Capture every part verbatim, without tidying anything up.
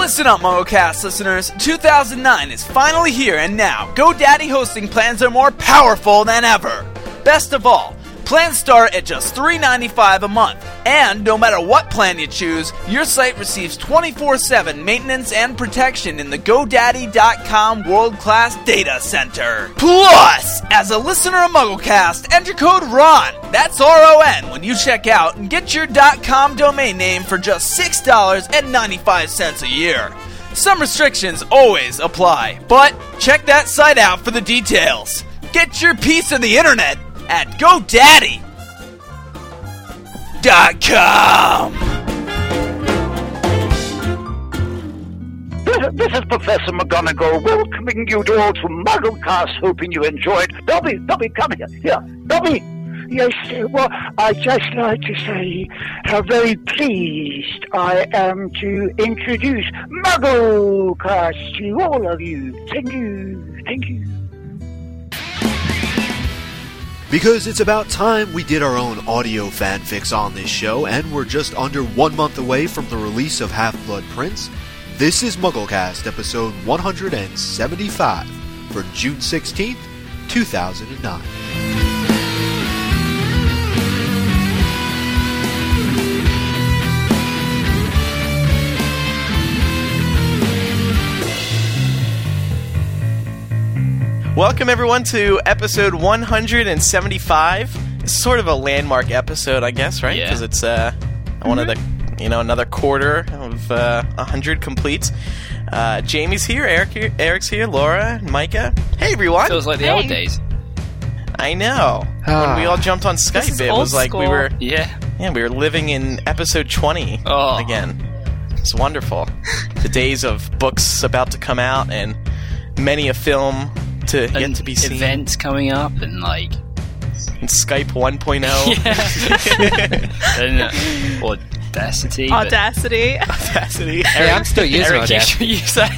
Listen up, MuggleCast listeners. two thousand nine is finally here, and now GoDaddy hosting plans are more powerful than ever. Best of all, plans start at just three dollars and ninety-five cents a month, and no matter what plan you choose, your site receives twenty-four seven maintenance and protection in the GoDaddy dot com world-class data center. Plus, as a listener of MuggleCast, enter code RON, that's R O N, when you check out and get your .com domain name for just six dollars and ninety-five cents a year. Some restrictions always apply, but check that site out for the details. Get your piece of the internet at GoDaddy dot com. This, this is Professor McGonagall welcoming you to all to MuggleCast, hoping you enjoyed. Dobby, Dobby, come here. Here, Dobby. Yes, well, I'd just like to say how very pleased I am to introduce MuggleCast to all of you. Thank you, thank you. Because it's about time we did our own audio fanfics on this show, and we're just under one month away from the release of Half-Blood Prince, this is MuggleCast episode one hundred seventy-five for June sixteenth, two thousand nine. Welcome, everyone, to episode one hundred seventy-five. It's sort of a landmark episode, I guess, right? Because Yeah. it's uh, Mm-hmm. one of the, you know, another quarter of uh, one hundred complete. Uh, Jamie's here, Eric here, Eric's here, Laura, Micah. Hey, everyone. Feels like the Hey. old days. I know. Ah. When we all jumped on Skype, is it old was like we school. were, Yeah. yeah, we were living in episode twenty Oh. again. It's wonderful. The days of books about to come out and many a film to And yet to be seen. events coming up and like And Skype one point oh. and, uh, Audacity. but- Audacity. Audacity. Yeah, I'm still using Eric, you Audacity. should use that.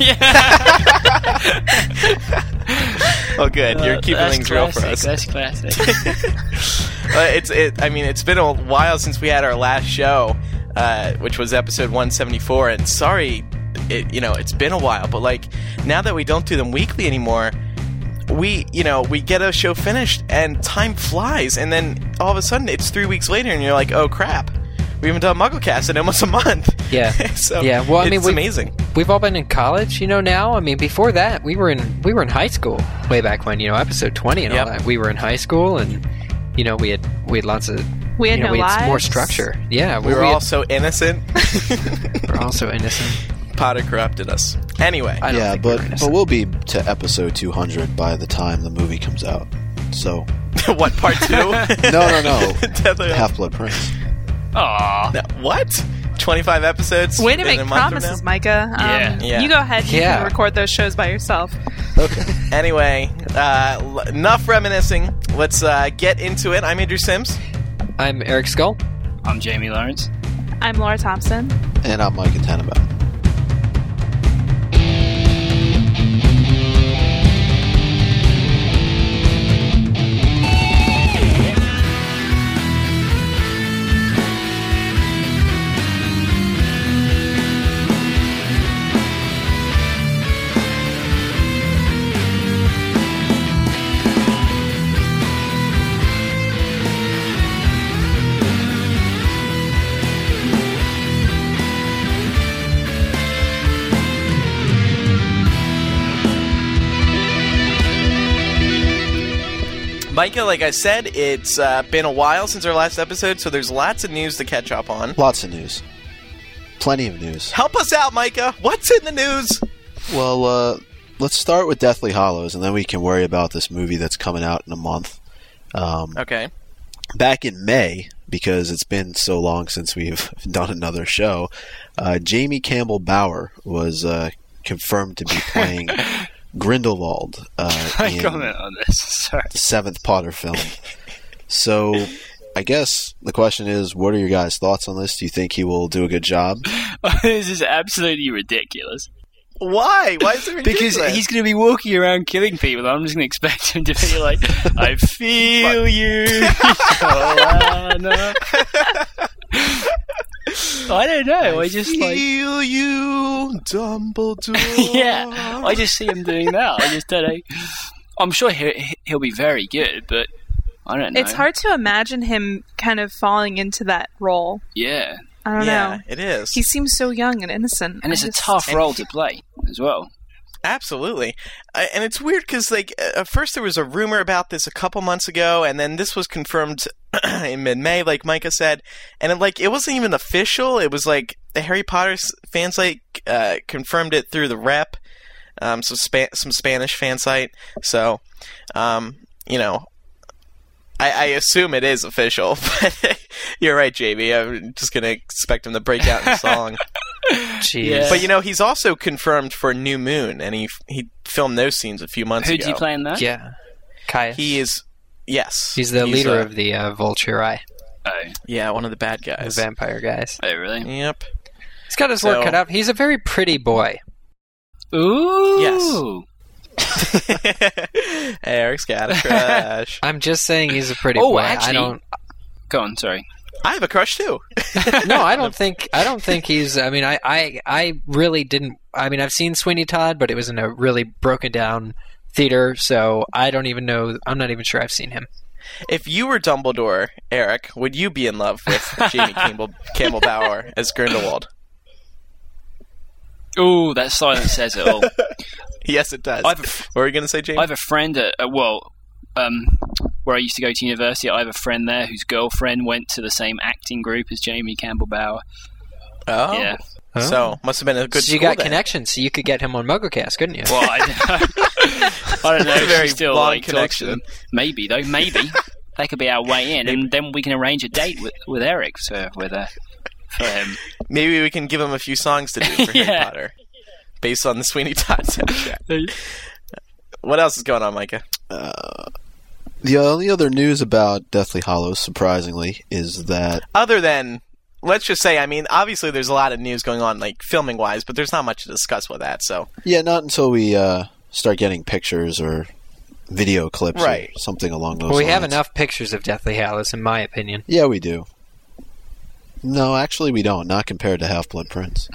Yeah. Oh, good. You're Uh, keeping that's things real for classic, us. That's classic. Uh, it's it. I mean, it's been a while since we had our last show, uh, which was episode one seventy-four. And sorry, it you know it's been a while, but like now that we don't do them weekly anymore, we you know we get a show finished and time flies, and then all of a sudden it's three weeks later, and you're like, oh crap, we haven't done MuggleCast in almost a month. Yeah. so Yeah, well, I mean, it's we- amazing. We've all been in college, you know. Now, I mean, before that, we were in we were in high school way back when, you know, episode twenty and Yep. all that. We were in high school, and you know, we had we had lots of We had you know, no we had more lives. structure. Yeah, We were had- all so innocent. we're also innocent. Potter corrupted us. Anyway, I don't Yeah, think but we were but innocent. we'll be to episode two hundred by the time the movie comes out. So what part two? no, no, no, Definitely. Half-Blood Prince. Aw. No, what? twenty-five episodes? Way to in make a month from promises, now? Micah. Um, Yeah. Yeah. You go ahead. You Yeah. can record those shows by yourself. Anyway, uh, l- enough reminiscing. Let's uh, get into it. I'm Andrew Sims. I'm Eric Skull. I'm Jamie Lawrence. I'm Laura Thompson. And I'm Micah Tannenbaum. Micah, like I said, it's uh, been a while since our last episode, so there's lots of news to catch up on. Lots of news. Plenty of news. Help us out, Micah. What's in the news? Well, uh, let's start with Deathly Hallows, and then we can worry about this movie that's coming out in a month. Um, Okay. back in May, because it's been so long since we've done another show, uh, Jamie Campbell Bower was uh, confirmed to be playing Grindelwald uh, I in comment on this. Sorry. the seventh Potter film. So, I guess the question is, what are your guys' thoughts on this? Do you think he will do a good job? This is absolutely ridiculous. Why? Why is it ridiculous? Because he's going to be walking around killing people. I'm just going to expect him to be like, I feel you, Joanna. I don't know. I, just like feel you, Dumbledore. yeah. I just see him doing that. I just don't know. I'm sure he'll, he'll be very good, but I don't know. It's hard to imagine him kind of falling into that role. Yeah. I don't yeah, know. it is. He seems so young and innocent. And it's I a just- tough and role he- to play as well. Absolutely. Uh, and it's weird because, like, at first there was a rumor about this a couple months ago, and then this was confirmed in mid-May, like Micah said. And, it, like, it wasn't even official. It was, like, the Harry Potter s- fan site uh, confirmed it through the rep, um, some, Spa- some Spanish fan site. So, um, you know, I, I assume it is official. But you're right, J B. I'm just going to expect him to break out in a song. Jeez. Yeah. But you know, he's also confirmed for New Moon, and he he filmed those scenes a few months Who ago. do you play in that? Yeah. Caius. He is, yes, He's the leader uh, of the uh, Volturi, Oh. yeah, one of the bad the guys. vampire guys. Oh, really? Yep. He's got his So- work cut out. He's a very pretty boy. Ooh. Eric's got a crush. I'm just saying he's a pretty Oh, boy. actually- I don't. Go on, sorry. I have a crush too. No, I don't think. I don't think he's. I mean, I, I, I really didn't. I mean, I've seen Sweeney Todd, but it was in a really broken down theater, so I don't even know. I'm not even sure I've seen him. If you were Dumbledore, Eric, would you be in love with Jamie Campbell, Campbell Bower as Grindelwald? Ooh, that silence says it all. Yes, it does. I have a f- what were you going to say, Jamie? I have a friend at, uh, well, um, where I used to go to university. I have a friend there whose girlfriend went to the same acting group as Jamie Campbell Bower. oh, Yeah. so must have been a good. So you school got then. connections, so you could get him on MuggleCast, couldn't you? Well, I, I don't know. That's a if very she still long like, talks to connection. them. Maybe though. Maybe that could be our way in, and then we can arrange a date with, with Eric. So with uh, for him. Maybe we can give him a few songs to do for Harry Yeah. Potter, based on the Sweeney Todd soundtrack. What else is going on, Micah? The only other news about Deathly Hallows, surprisingly, is that Other than, let's just say, I mean, obviously there's a lot of news going on, like filming wise, but there's not much to discuss with that. So yeah, not until we uh, start getting pictures or video clips Right. or something along those Well, we lines. have enough pictures of Deathly Hallows, in my opinion. Yeah, we do. No, actually, we don't. Not compared to Half-Blood Prince.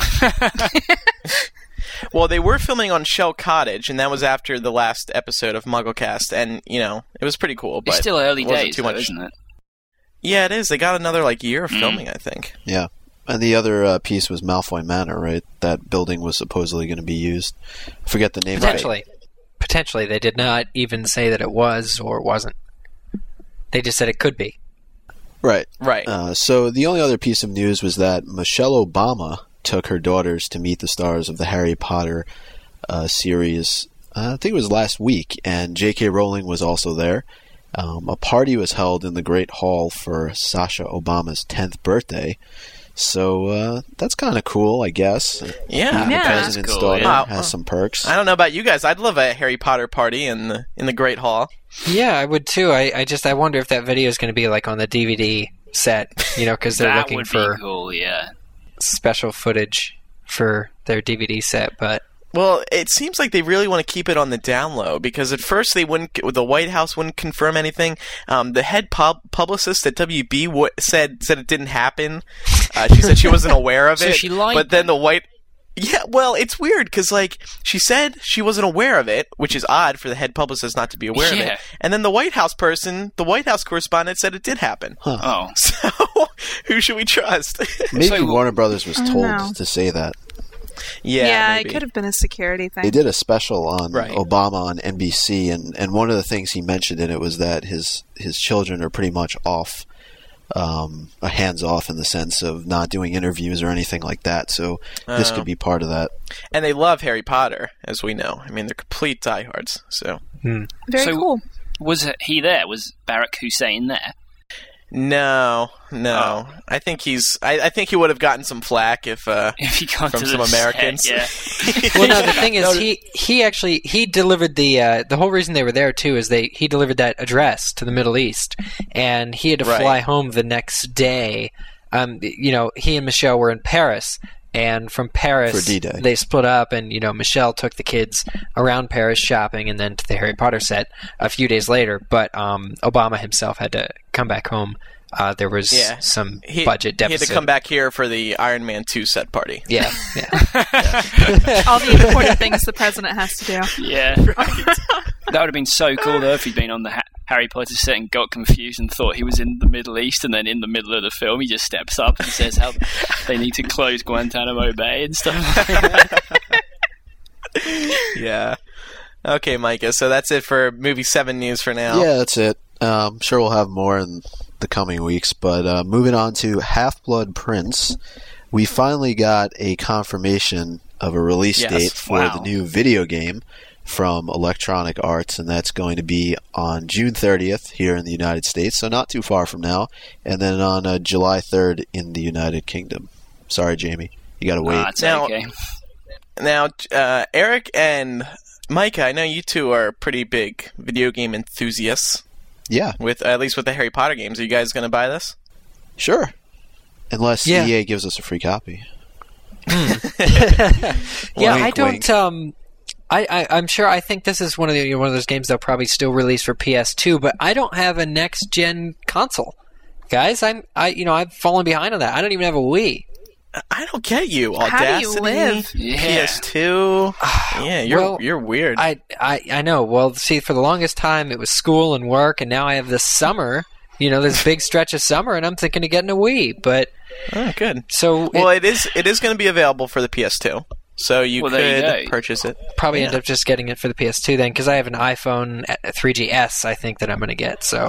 well, they were filming on Shell Cottage, and that was after the last episode of MuggleCast, and you know it was pretty cool. But It's still early it wasn't days, too though, much. isn't it? Yeah, it is. They got another like year of Mm. filming, I think. Yeah. And the other uh, piece was Malfoy Manor, right? That building was supposedly going to be used. I forget the name of it. Potentially. Potentially. They did not even say that it was or wasn't. They just said it could be. Right. Right. Uh, so the only other piece of news was that Michelle Obama took her daughters to meet the stars of the Harry Potter uh, series. Uh, I think it was last week, and J K. Rowling was also there. Um, a party was held in the Great Hall for Sasha Obama's tenth birthday. So uh, that's kind of cool, I guess. yeah. The Yeah. president's Cool, daughter yeah. has some perks. I don't know about you guys. I'd love a Harry Potter party in the in the Great Hall. Yeah, I would too. I, I just I wonder if that video is going to be like on the D V D set, you know, because they're that looking would for be cool. Yeah. special footage for their D V D set. But Well, it seems like they really want to keep it on the down low because at first they wouldn't. The White House wouldn't confirm anything. Um, the head pub- publicist at W B w- said said it didn't happen. Uh, she said she wasn't aware of So it. she lied But then the White. Yeah, well, it's weird because like she said she wasn't aware of it, which is odd for the head publicist not to be aware of Yeah. it. And then the White House person, the White House correspondent, said it did happen. Oh. So who should we trust? Maybe So- Warner Brothers was I don't told know. to say that. yeah, Yeah, maybe. it could have been a security thing. They did a special on Right. Obama on N B C, and, and one of the things he mentioned in it was that his his children are pretty much off, um, hands off in the sense of not doing interviews or anything like that. So this Oh. could be part of that. And they love Harry Potter, as we know. I mean, they're complete diehards. So Very So- cool. Was he there? Was Barack Hussein there? no, no. Oh. I think he's. I, I think he would have gotten some flack if. Uh, If he got From to some the set, Americans. yeah. well, no, the thing is, No, he he actually he delivered the uh, the whole reason they were there too is they he delivered that address to the Middle East, and he had to Right. fly home the next day. Um, you know, he and Michelle were in Paris. And from Paris, For D-Day. they split up, and you know Michelle took the kids around Paris shopping, and then to the Harry Potter set a few days later. But um, Obama himself had to come back home uh, there was Yeah. some He, budget he had deficit. to come back here for the Iron Man two set party. Yeah, yeah. All the important things the president has to do. Yeah. That would have been so cool, though, if he'd been on the ha- Harry Potter set and got confused and thought he was in the Middle East, and then in the middle of the film, he just steps up and says how they need to close Guantanamo Bay and stuff like that. Yeah. Okay, Micah, so that's it for movie seven news for now. Yeah, that's it. Um, sure, we'll have more in the coming weeks, but uh, moving on to Half-Blood Prince, we finally got a confirmation of a release Yes, date for wow. the new video game from Electronic Arts, and that's going to be on June thirtieth here in the United States, so not too far from now, and then on uh, July third in the United Kingdom. Sorry, Jamie, you gotta wait. Ah, it's Now- okay. Now, uh, Eric and Micah, I know you two are pretty big video game enthusiasts, Yeah, with at least with the Harry Potter games. Are you guys going to buy this? sure. Unless Yeah. E A gives us a free copy. Yeah, Wink, I don't. wink. Um, I, I I'm sure. I think this is one of the you know, one of those games they'll probably still release for P S two, but I don't have a next gen console, guys. I'm I you know I've fallen behind on that. I don't even have a Wii. I don't get you. How do Audacity, you live? Yeah. P S two. Yeah, you're Well, you're weird. I, I I know. Well, see, for the longest time it was school and work, and now I have this summer. You know, this big stretch of summer, and I'm thinking of getting a Wii. But oh, good. so Well, it it is it is going to be available for the P S two, so you Well, there you could go. purchase it. probably yeah. end up just getting it for the P S two then, because I have an iPhone three G S. I think that I'm going to get. So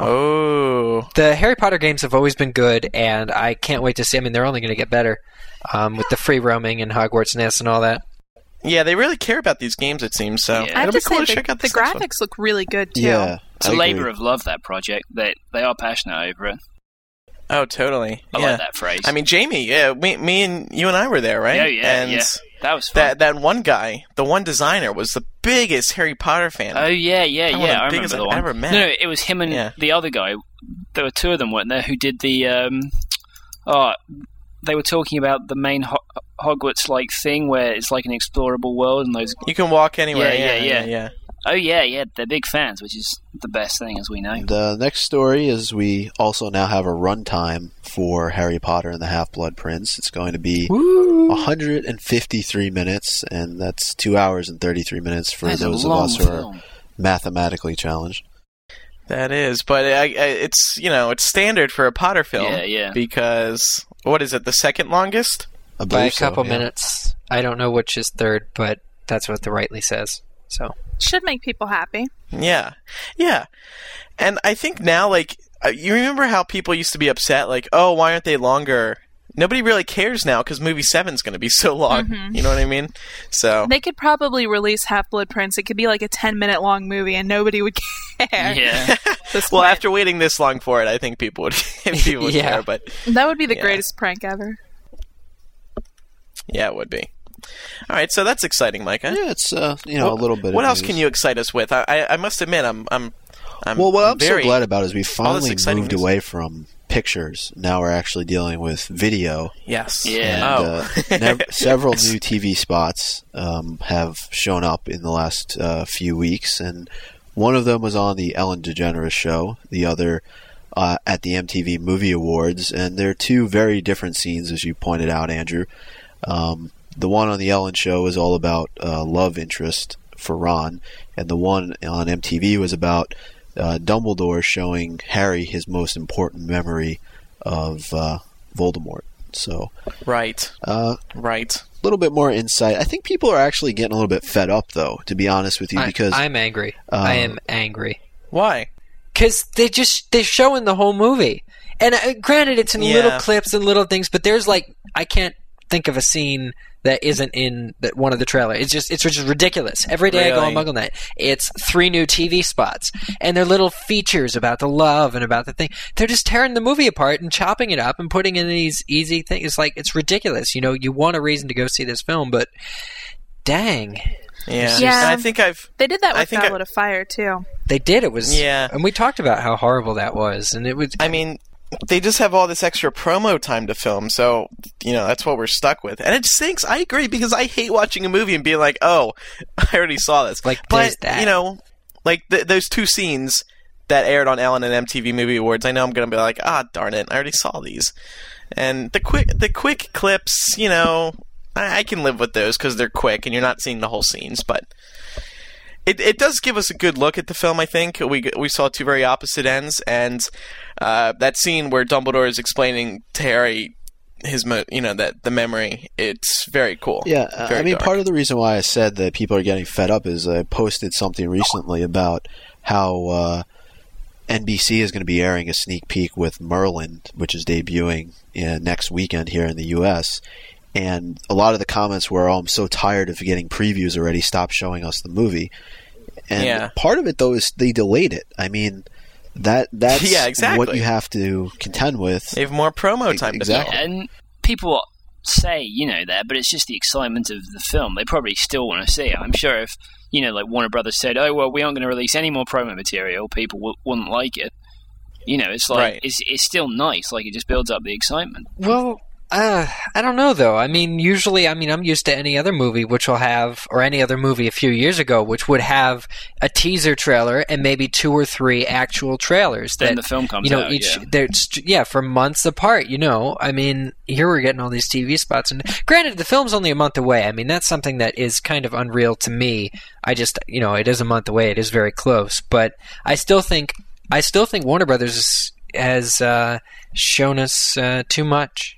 Oh, the Harry Potter games have always been good, and I can't wait to see. I mean, they're only going to get better um, with the free roaming and Hogwarts Nest and all that. yeah, they really care about these games. It seems so. Yeah. I have It'll be to cool say, to the, check out the this next one. graphics look really good, too. Yeah, It's I a labour agree. of love, that project. They they are passionate over it. Oh, totally. I yeah. like that phrase. I mean, Jamie, yeah, me, me and you and I were there, right? yeah, yeah, and yeah. That was fun. That that one guy, the one designer, was the biggest Harry Potter fan. Oh yeah, yeah, One of the yeah. I biggest remember the I've one. ever met. No, no, it was him and Yeah. the other guy. There were two of them, weren't there? Who did the? Um, oh, they were talking about the main Ho- Hogwarts like thing where it's like an explorable world and those. You can walk anywhere. Yeah, Yeah, yeah, yeah, yeah. yeah. Oh yeah, yeah. They're big fans, which is the best thing, as we know. The next story is we also now have a runtime for Harry Potter and the Half-Blood Prince. It's going to be one hundred fifty-three minutes, and that's two hours and thirty-three minutes for That's a those of long us who are film. mathematically challenged. That is, but I, I, it's you know it's standard for a Potter film. Yeah, yeah. Because what is it? The second longest? I By a believe so, couple yeah. minutes. I don't know which is third, but that's what the rightly says. So Should make people happy. Yeah, yeah. And I think now, like, uh, you remember how people used to be upset, like, oh, why aren't they longer? Nobody really cares now because movie seven's going to be so long. Mhm. You know what I mean? So They could probably release Half-Blood Prince. It could be like a ten-minute long movie, and nobody would care. Yeah. at this well, point. after waiting this long for it, I think people would people would Yeah. care. But That would be the Yeah. greatest prank ever. yeah, it would be. All right, so that's exciting, Micah. Yeah, it's uh, you know What- a little bit. What of else news. can you excite us with? I, I, I must admit, I'm, I'm, I'm Well, what I'm very so glad about is we finally exciting moved news. away from pictures. Now we're actually dealing with video. yes, Yeah. And, Oh. uh, nev- several new T V spots um, have shown up in the last uh, few weeks, and one of them was on the Ellen DeGeneres show. The other uh, at the M T V Movie Awards, and they're two very different scenes, as you pointed out, Andrew. Um, the one on the Ellen show is all about uh, love interest for Ron, and the one on M T V was about uh, Dumbledore showing Harry his most important memory of uh, Voldemort. So, right, uh, right. a little bit more insight. I think people are actually getting a little bit fed up, though, to be honest with you, I, because I'm angry. uh, I am angry Why? because they just they're showing the whole movie, and uh, granted, it's in Yeah. little clips and little things, but there's like I can't think of a scene that isn't in that one of the trailers. It's just it's just ridiculous. Every day I go on Really? MuggleNet, it's three new T V spots, and they're little features about the love and about the thing. They're just tearing the movie apart and chopping it up and putting in these easy things. It's like it's ridiculous. You know, you want a reason to go see this film, but dang, Yeah, Yeah. And I think I've They did that I with think I- Goblet of Fire, too. they did. It was Yeah. and we talked about how horrible that was, and it was. I mean, they just have all this extra promo time to film, so, you know, that's what we're stuck with. And it stinks. I agree, because I hate watching a movie and being like, oh, I already saw this. Like, but, there's that. you know, like, th- those two scenes, that aired on Ellen and M T V Movie Awards, I know I'm going to be like, ah, darn it, I already saw these. And the quick the quick clips, you know, I, I can live with those because they're quick and you're not seeing the whole scenes. But it it does give us a good look at the film, I think. We we saw two very opposite ends. And uh, that scene where Dumbledore is explaining to Harry his, mo- you know, that the memory, it's very cool. Yeah, very I mean, dark. part of the reason why I said that people are getting fed up is I posted something recently about how uh, N B C is going to be airing a sneak peek with Merlin, which is debuting uh, next weekend here in the U S, and a lot of the comments were, oh, I'm so tired of getting previews already, stop showing us the movie. And Yeah. part of it, though, is they delayed it. I mean, that that's Yeah, exactly. what you have to contend with. They have more promo time Exactly. to film. And people say, you know, that, but it's just the excitement of the film. They probably still want to see it. I'm sure if, you know, like Warner Brothers said, oh, well, we aren't going to release any more promo material, people w- wouldn't like it. You know, it's like, Right. it's, it's still nice. Like, it just builds up the excitement. Well, uh, I don't know though. I mean, usually, I mean, I'm used to any other movie which will have, or any other movie a few years ago, which would have a teaser trailer and maybe two or three actual trailers. Then that, the film comes you know, out, each yeah. they're st- yeah, for months apart. You know, I mean, here we're getting all these T V spots, and granted, the film's only a month away. I mean, that's something that is kind of unreal to me. I just, you know, it is a month away. It is very close, but I still think, I still think Warner Brothers is, has uh, shown us uh, too much.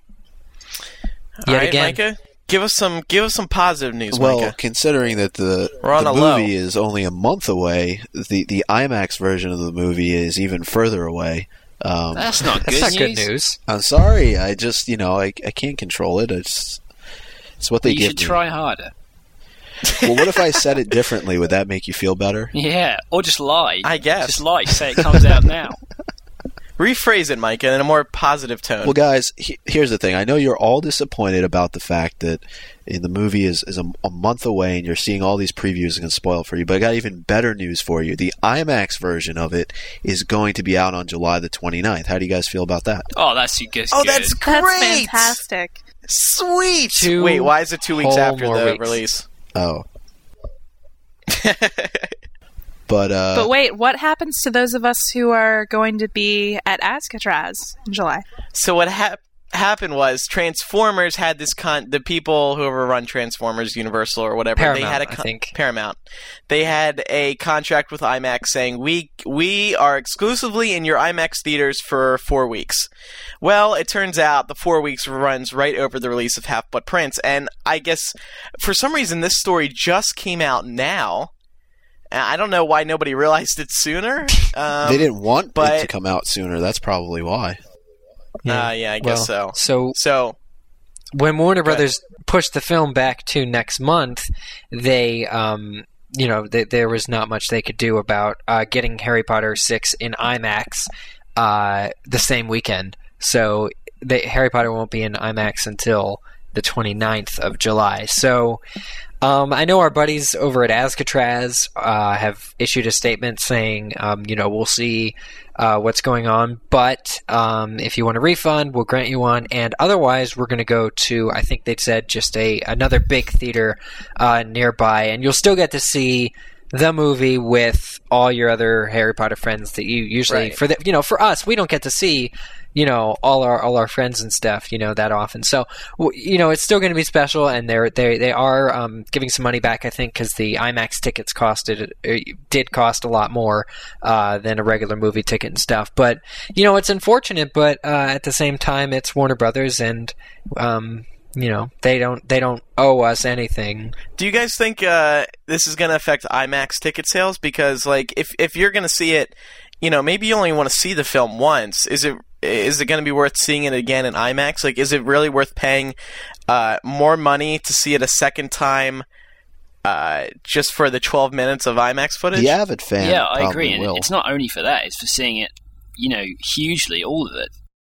All Yet right, again. Micah, give us some give us some positive news, Well, Micah. considering that the, We're on the a low. movie is only a month away, the the IMAX version of the movie is even further away. Um, That's not That's good not news. good news. I'm sorry, I just you know I, I can't control it. It's it's what they You give should me. try harder. Well, what if I said it differently? Would that make you feel better? Yeah, or just lie. I guess. Just lie. Say it comes out now. Rephrase it, Micah, in a more positive tone. Well, guys, he, here's the thing. I know you're all disappointed about the fact that in the movie is, is a, a month away and you're seeing all these previews and it's spoiled for you, but I got even better news for you. The IMAX version of it is going to be out on July the twenty-ninth. How do you guys feel about that? Oh, that's good. oh, good. that's great! That's fantastic. Sweet. Two Wait, why is it two weeks whole after more the weeks. release? Oh. But, uh, But wait, what happens to those of us who are going to be at Alcatraz in July? So what hap- happened was Transformers had this con. The people who ever run Transformers, Universal or whatever, they Paramount, had a I con- think. Paramount. They had a contract with IMAX saying we we are exclusively in your IMAX theaters for four weeks. Well, it turns out the four weeks runs right over the release of Half-Blood Prince, and I guess for some reason this story just came out now. I don't know why nobody realized it sooner. Um, they didn't want it but- to come out sooner. That's probably why. Yeah, uh, yeah I guess Well, so. So So when Warner Go ahead. Brothers pushed the film back to next month, they, um, you know, they, there was not much they could do about uh, getting Harry Potter six in IMAX uh, the same weekend. So they, Harry Potter won't be in IMAX until the twenty-ninth of July. So um, I know our buddies over at Alcatraz uh, have issued a statement saying, um, you know, we'll see uh, what's going on, but um, if you want a refund, we'll grant you one, and otherwise we're going to go to, I think they said, just a another big theater uh, nearby, and you'll still get to see the movie with all your other Harry Potter friends that you usually, Right. for the, you know, for us, we don't get to see, you know, all our all our friends and stuff, you know, that often. So, w- you know, it's still going to be special, and they're they they are um, giving some money back, I think, because the IMAX tickets costed uh, did cost a lot more uh, than a regular movie ticket and stuff. But you know, it's unfortunate, but uh, at the same time, it's Warner Brothers, and um, you know, they don't they don't owe us anything. do you guys think uh, this is going to affect IMAX ticket sales? Because, like, if if you're going to see it, you know, maybe you only want to see the film once. Is it is it going to be worth seeing it again in IMAX? Like, is it really worth paying uh, more money to see it a second time uh, just for the twelve minutes of IMAX footage? The avid fan yeah, I probably agree. And will. it's not only for that; it's for seeing it, you know, hugely, all of it.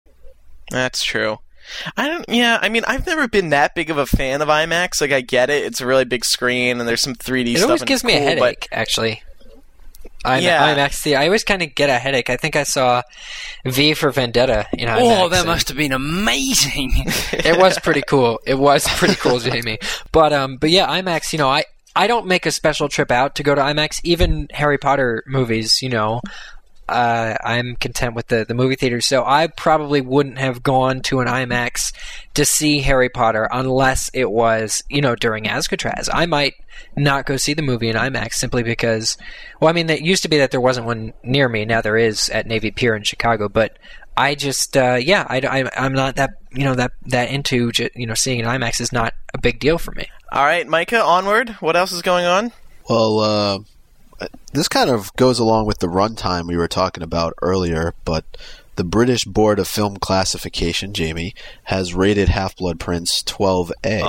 That's true. I don't. Yeah, I mean, I've never been that big of a fan of IMAX. Like, I get it; it's a really big screen, and there's some three D It stuff. always and gives it's me a cool, headache, actually. I'm, Yeah. IMAX theater. I always kind of get a headache. I think I saw V for Vendetta in IMAX. Oh, that and must have been amazing. It was pretty cool. It was pretty cool, Jamie. But um, but yeah, IMAX. You know, I I don't make a special trip out to go to IMAX. Even Harry Potter movies, you know. uh, I'm content with the, the movie theater. So I probably wouldn't have gone to an IMAX to see Harry Potter unless it was, you know, during Alcatraz. I might not go see the movie in IMAX simply because, well, I mean, it used to be that there wasn't one near me. Now there is at Navy Pier in Chicago, but I just, uh, yeah, I, I, I'm not that, you know, that, that into, you know, seeing an IMAX is not a big deal for me. All right, Micah, onward. What else is going on? Well, uh, this kind of goes along with the runtime we were talking about earlier, but the British Board of Film Classification, Jamie, has rated Half-Blood Prince twelve A,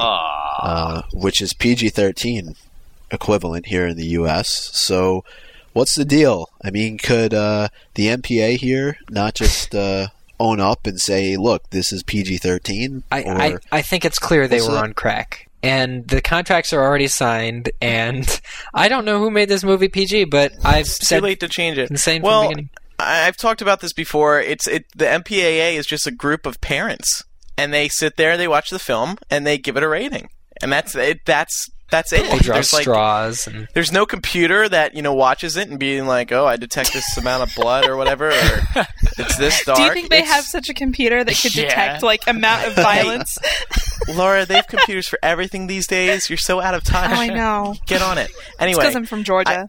uh, which is P G thirteen equivalent here in the U S. So what's the deal? I mean, could uh, the M P A here not just uh, own up and say, look, this is P G thirteen? I, I, I think it's clear they were that? on crack. And the contracts are already signed, and I don't know who made this movie P G, but I've It's said too late to change it. the same well, from the beginning. I- I've talked about this before. It's it. The M P A A is just a group of parents, and they sit there, they watch the film, and they give it a rating, and that's it. That's that's it. They draw There's like, straws. And there's no computer that, you know, watches it and being like, oh, I detect this amount of blood or whatever, or it's this dark. Do you think they It's- have such a computer that could Yeah. detect like amount of violence? Laura, they have computers for everything these days. You're so out of touch. Oh, I know. Get on it. It's Anyway, because I'm from Georgia.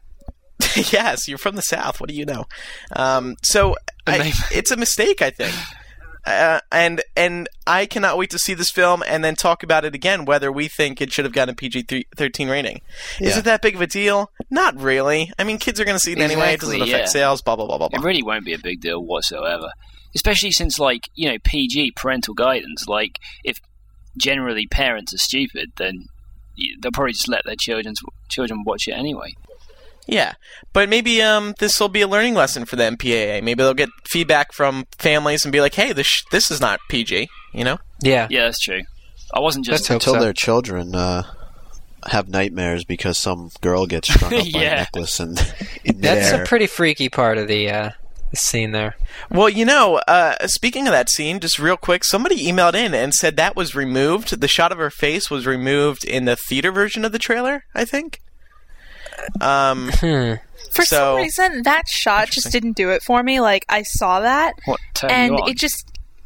yes, you're from the South. What do you know? Um, so I, it's a mistake, I think. Uh, and and I cannot wait to see this film and then talk about it again, whether we think it should have gotten a P G thirteen rating. Is Yeah. it that big of a deal? Not really. I mean, kids are going to see it anyway. It doesn't Exactly, affect yeah. sales, blah, blah, blah, blah, It blah. really won't be a big deal whatsoever. Especially since, like, you know, P G, parental guidance, like, if generally parents are stupid, then y- they'll probably just let their children children watch it anyway. Yeah, but maybe um, this will be a learning lesson for the M P A A. Maybe they'll get feedback from families and be like, hey, this sh- this is not P G, you know? yeah, Yeah, that's true. I wasn't just... Let's hope Until so. their children uh, have nightmares because some girl gets strung up by Yeah. a necklace and in That's midair. a pretty freaky part of the, uh, the scene there. Well, you know, uh, speaking of that scene, just real quick, somebody emailed in and said that was removed. The shot of her face was removed in the theater version of the trailer, I think. Um, Hmm. For so- some reason, that shot just Interesting. didn't do it for me. Like, I saw that, What, turn and you on? it just...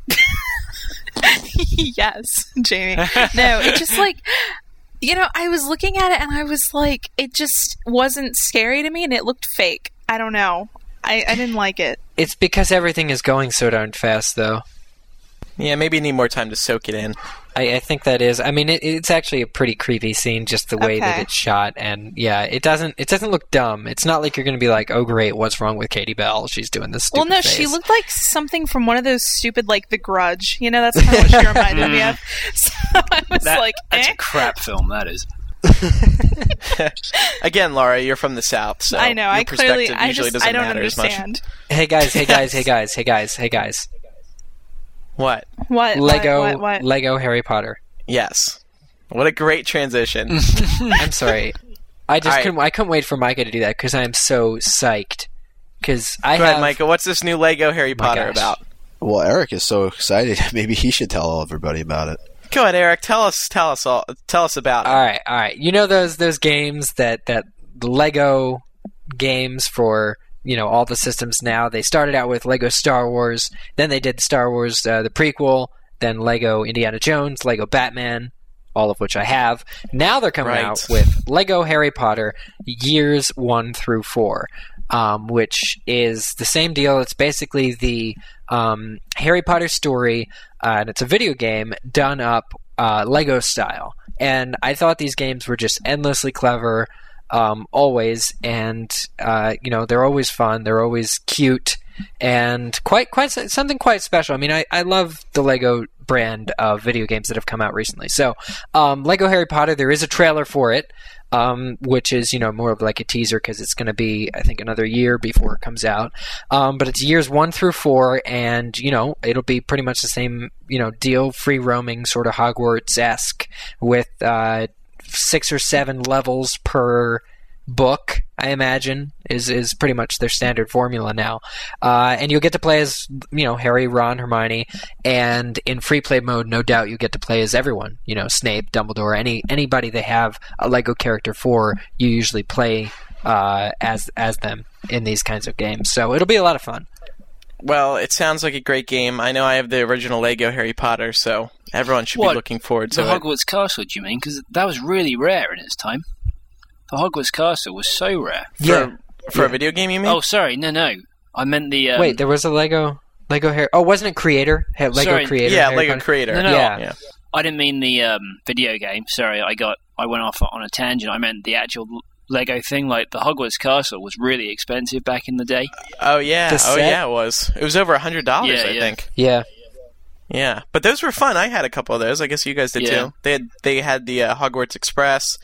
Yes, Jamie. No, it just, like... You know, I was looking at it, and I was like, it just wasn't scary to me, and it looked fake. I don't know. I, I didn't like it. It's because everything is going so darn fast, though. yeah, maybe you need more time to soak it in. I, I think that is. I mean, it, it's actually a pretty creepy scene, just the way that Okay. it's shot, and yeah, it doesn't. It doesn't look dumb. It's not like you're going to be like, "Oh, great, what's wrong with Katie Bell? She's doing this." Well, Stupid no, face. she looked like something from one of those stupid, like, The Grudge. You know, that's kind of what she reminded me of. So I was That- like, that's eh. a crap film, that is. Again, Laura, you're from the South, so I know. your I clearly, perspective I usually just, doesn't I don't matter as much. understand. Hey guys, hey guys, hey guys, hey guys, hey guys. What? What? Lego, What? What? what? Lego Harry Potter. Yes. What a great transition. I'm sorry. I just All right. couldn't. I couldn't wait for Micah to do that because I am so psyched. Because I Go have. ahead, Micah. What's this new Lego Harry My Potter gosh. about? Well, Eric is so excited. Maybe he should tell everybody about it. Go ahead, Eric. Tell us. Tell us all. Tell us about it. All right, all right. You know those those games that that the Lego games for you know all the systems now. They started out with Lego Star Wars, then they did Star Wars uh, the prequel, then Lego Indiana Jones, Lego Batman, all of which I have. Now they're coming Right. out with Lego Harry Potter years one through four, um, which is the same deal. It's basically the um, Harry Potter story, uh, and it's a video game done up uh, Lego style. And I thought these games were just endlessly clever, um, always, and uh, you know they're always fun. They're always cute, and quite quite something quite special. I mean, I, I love the Lego brand of video games that have come out recently. So, um, Lego Harry Potter, there is a trailer for it, um, which is you know more of like a teaser because it's going to be I think another year before it comes out. Um, but it's years one through four, and you know it'll be pretty much the same you know deal, free roaming sort of Hogwarts-esque with uh, six or seven levels per book, I imagine, is is pretty much their standard formula now. Uh, and you'll get to play as, you know, Harry, Ron, Hermione, and in free play mode, no doubt you get to play as everyone. You know, Snape, Dumbledore, any anybody they have a Lego character for, you usually play uh, as as them. in these kinds of games. So it'll be a lot of fun. Well, it sounds like a great game. I know I have the original Lego Harry Potter, so everyone should What? be looking forward to The it. Hogwarts Castle, do you mean? Because that was really rare in its time. The Hogwarts Castle was so rare. For, Yeah. for Yeah. a video game, you mean? Oh, sorry, no, no. I meant the... Um, Wait, there was a Lego Lego Harry. Oh, wasn't it Creator? Hey, Lego Sorry, Creator. yeah, Harry Lego Potter? Creator. No, no, Yeah. yeah. I didn't mean the um, video game. Sorry, I got I went off on a tangent. I meant the actual Lego thing. Like the Hogwarts Castle was really expensive back in the day. Oh, yeah. The Oh, set? yeah, it was. It was over one hundred dollars, Yeah, I yeah. think. Yeah. Yeah, but those were fun. I had a couple of those. I guess you guys did Yeah. too. They had they had the uh, Hogwarts Express,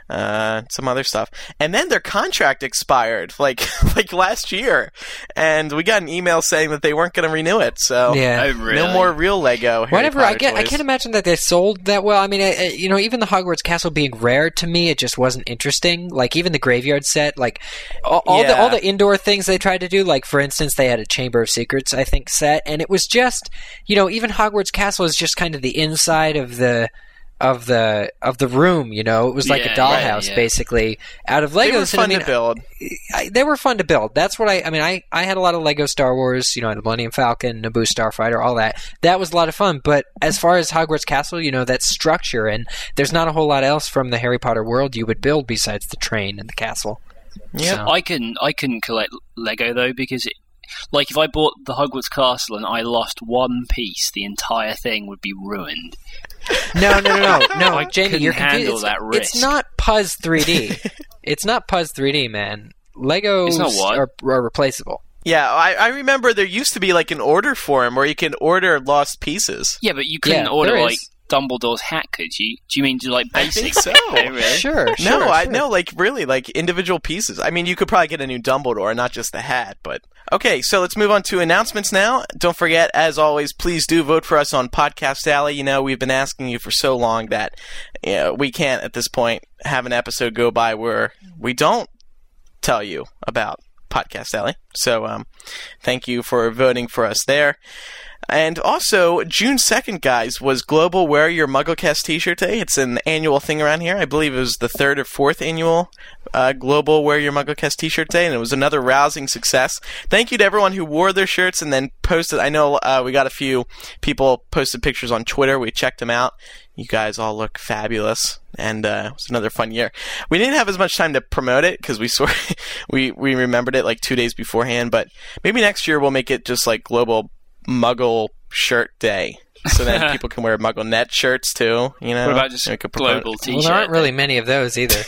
uh, some other stuff, and then their contract expired like like last year, and we got an email saying that they weren't going to renew it. So Yeah. Oh, really? no more real Lego. Harry Whatever. I Potter get. I toys. can't imagine that they sold that well. I mean, I, I- you know, even the Hogwarts Castle being rare to me, it just wasn't interesting. Like even the graveyard set, like all, all the Yeah. all the indoor things they tried to do. Like for instance, they had a Chamber of Secrets, I think, set, and it was just, you know, even Hogwarts Castle is just kind of the inside of the. Of the of the room, you know, it was like Yeah, a dollhouse, right, yeah. basically, out of Legos. They were And fun I mean, to build. I, they were fun to build. That's what I. I mean, I, I had a lot of Lego Star Wars. You know, I had the Millennium Falcon, Naboo Starfighter, all that. That was a lot of fun. But as far as Hogwarts Castle, you know, that structure, and there's not a whole lot else from the Harry Potter world you would build besides the train and the castle. Yeah. So- I couldn't I couldn't collect Lego though because it, like if I bought the Hogwarts Castle and I lost one piece, the entire thing would be ruined. No, no, no, no, no. I Jamie, couldn't you're handle confused. that It's risk. not Puzz three D. It's not Puzz three D, man. Legos It's not what? are, are replaceable. Yeah, I, I remember there used to be like an order form where you can order lost pieces. Yeah, but you couldn't Yeah, order there like is. Dumbledore's hat, could you? Do you mean to like I basic? think so. Oh, really? Sure, sure. no, I sure. no, like really, like individual pieces. I mean, you could probably get a new Dumbledore, not just the hat. But okay, so let's move on to announcements now. Don't forget, as always, please do vote for us on Podcast Alley. You know, we've been asking you for so long that you know, we can't at this point have an episode go by where we don't tell you about Podcast Alley. So, um, thank you for voting for us there. And also, June second, guys, was Global Wear Your MuggleCast T-shirt Day. It's an annual thing around here. I believe it was the third or fourth annual uh, Global Wear Your MuggleCast T-shirt Day, and it was another rousing success. Thank you to everyone who wore their shirts and then posted. I know uh, we got a few people posted pictures on Twitter. We checked them out. You guys all look fabulous, and uh, it was another fun year. We didn't have as much time to promote it because we sort of, we we remembered it like two days beforehand. But maybe next year we'll make it just like Global Muggle Shirt Day, so then people can wear Muggle Net shirts too. You know, What about just We could promote global it. T-shirt? Well, there aren't really many of those either.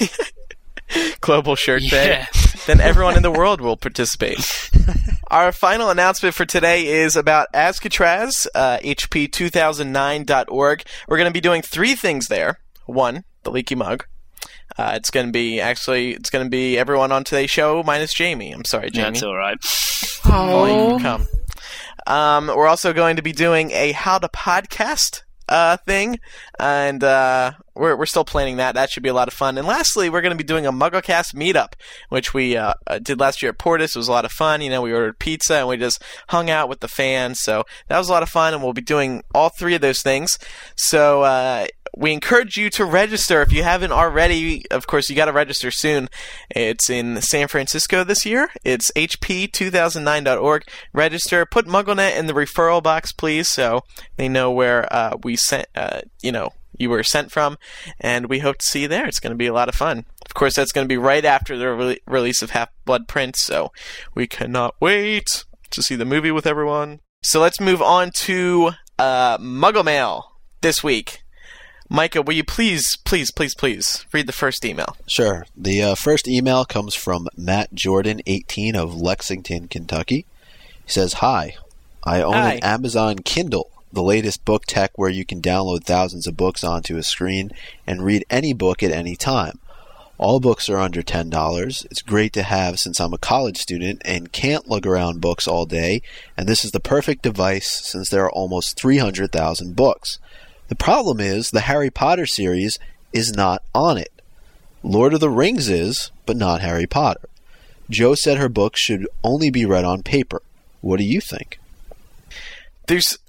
Global Shirt Day? Yeah. Then everyone in the world will participate. Our final announcement for today is about Azcatraz, uh, H P two thousand nine dot org. We're going to be doing three things there. One, the Leaky Mug. Uh, it's going to be, actually, it's going to be everyone on today's show minus Jamie. I'm sorry, Jamie. That's all right. Only you can come. Um, we're also going to be doing a How to Podcast uh, thing, and uh, we're we're still planning that. That should be a lot of fun. And lastly, we're going to be doing a MuggleCast meetup, which we uh, uh, did last year at Portis. It was a lot of fun. You know, we ordered pizza and we just hung out with the fans, so that was a lot of fun. And we'll be doing all three of those things. So uh, we encourage you to register if you haven't already. Of course, you got to register soon. It's in San Francisco this year. It's H P two thousand nine dot org. Register. Put MuggleNet in the referral box, please, so they know where uh, we sent. Uh, you know, you were sent from, and we hope to see you there. It's going to be a lot of fun. Of course, that's going to be right after the re- release of Half-Blood Prince, so we cannot wait to see the movie with everyone. So let's move on to uh, Muggle Mail this week. Micah, will you please, please, please, please read the first email? Sure. The uh, first email comes from Matt Jordan, eighteen, of Lexington, Kentucky. He says, "Hi, I own Hi. an Amazon Kindle, the latest book tech where you can download thousands of books onto a screen and read any book at any time. All books are under ten dollars. It's great to have since I'm a college student and can't lug around books all day, and this is the perfect device since there are almost three hundred thousand books. The problem is the Harry Potter series is not on it. Lord of the Rings is, but not Harry Potter. Jo said her books should only be read on paper. What do you think?" There's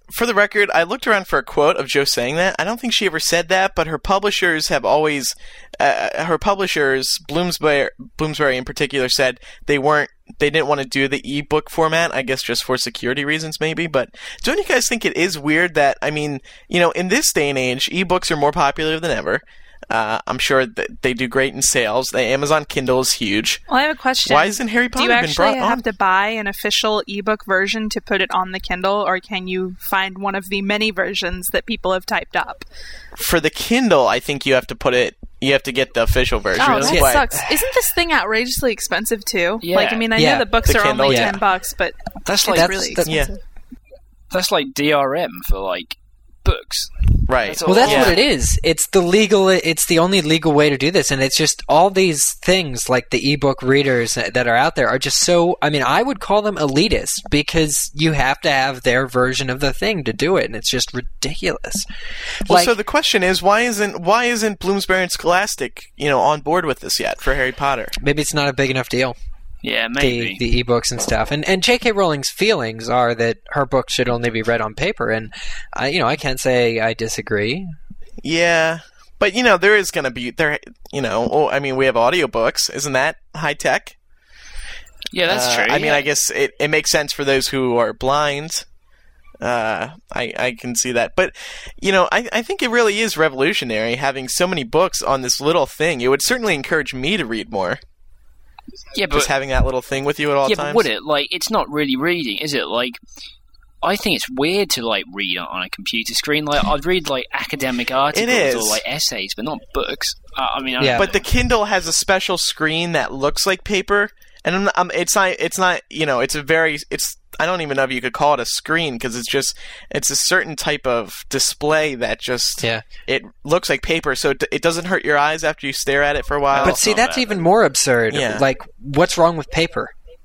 for the record, I looked around for a quote of Jo saying that. I don't think she ever said that, but her publishers have always, uh, her publishers, Bloomsbury, Bloomsbury in particular, said they weren't, they didn't want to do the ebook format. I guess just for security reasons, maybe. But don't you guys think it is weird that, I mean, you know, in this day and age, ebooks are more popular than ever. Uh, I'm sure that they do great in sales. The Amazon Kindle is huge. Well, I have a question. Why isn't Harry Potter been brought been brought Do you actually have on? to buy an official ebook version to put it on the Kindle, or can you find one of the many versions that people have typed up? For the Kindle, I think you have to put it. You have to get the official version. Oh, that But- sucks. Isn't this thing outrageously expensive too? Yeah. Like, I mean, I Yeah. know the books The are Kindle, only yeah. ten bucks, but That's it's like That's- really that- expensive. that's like D R M for like books. Right. That's Well, that's Yeah. what it is. It's the legal. It's the only legal way to do this, and it's just all these things like the ebook readers that are out there are just so. I mean, I would call them elitist because you have to have their version of the thing to do it, and it's just ridiculous. Well, Like, so the question is, why isn't why isn't Bloomsbury and Scholastic, you know, on board with this yet for Harry Potter? maybe it's not a big enough deal. Yeah, The maybe. the ebooks and stuff, and and J K. Rowling's feelings are that her book should only be read on paper, and I, you know, I can't say I disagree. Yeah, but you know, there is going to be there. You know, oh, I mean, we have audiobooks. Isn't that high tech? yeah, that's Uh, true. I mean, yeah. I guess it, it makes sense for those who are blind. Uh, I I can see that, but you know, I I think it really is revolutionary having so many books on this little thing. It would certainly encourage me to read more. yeah, but Just having that little thing with you at all yeah, times. but would it? Like, it's not really reading, is it? Like, I think it's weird to like read on- on a computer screen. Like, I'd read like academic articles is. or like essays, but not books. Uh, I mean, I Yeah. But the Kindle has a special screen that looks like paper, and I'm, I'm, it's not. It's not. You know, it's a very. It's. I don't even know if you could call it a screen because it's just. It's a certain type of display that just. Yeah. It looks like paper, so it, it doesn't hurt your eyes after you stare at it for a while. But see, not that's bad. even more absurd. Yeah. Like, what's wrong with paper?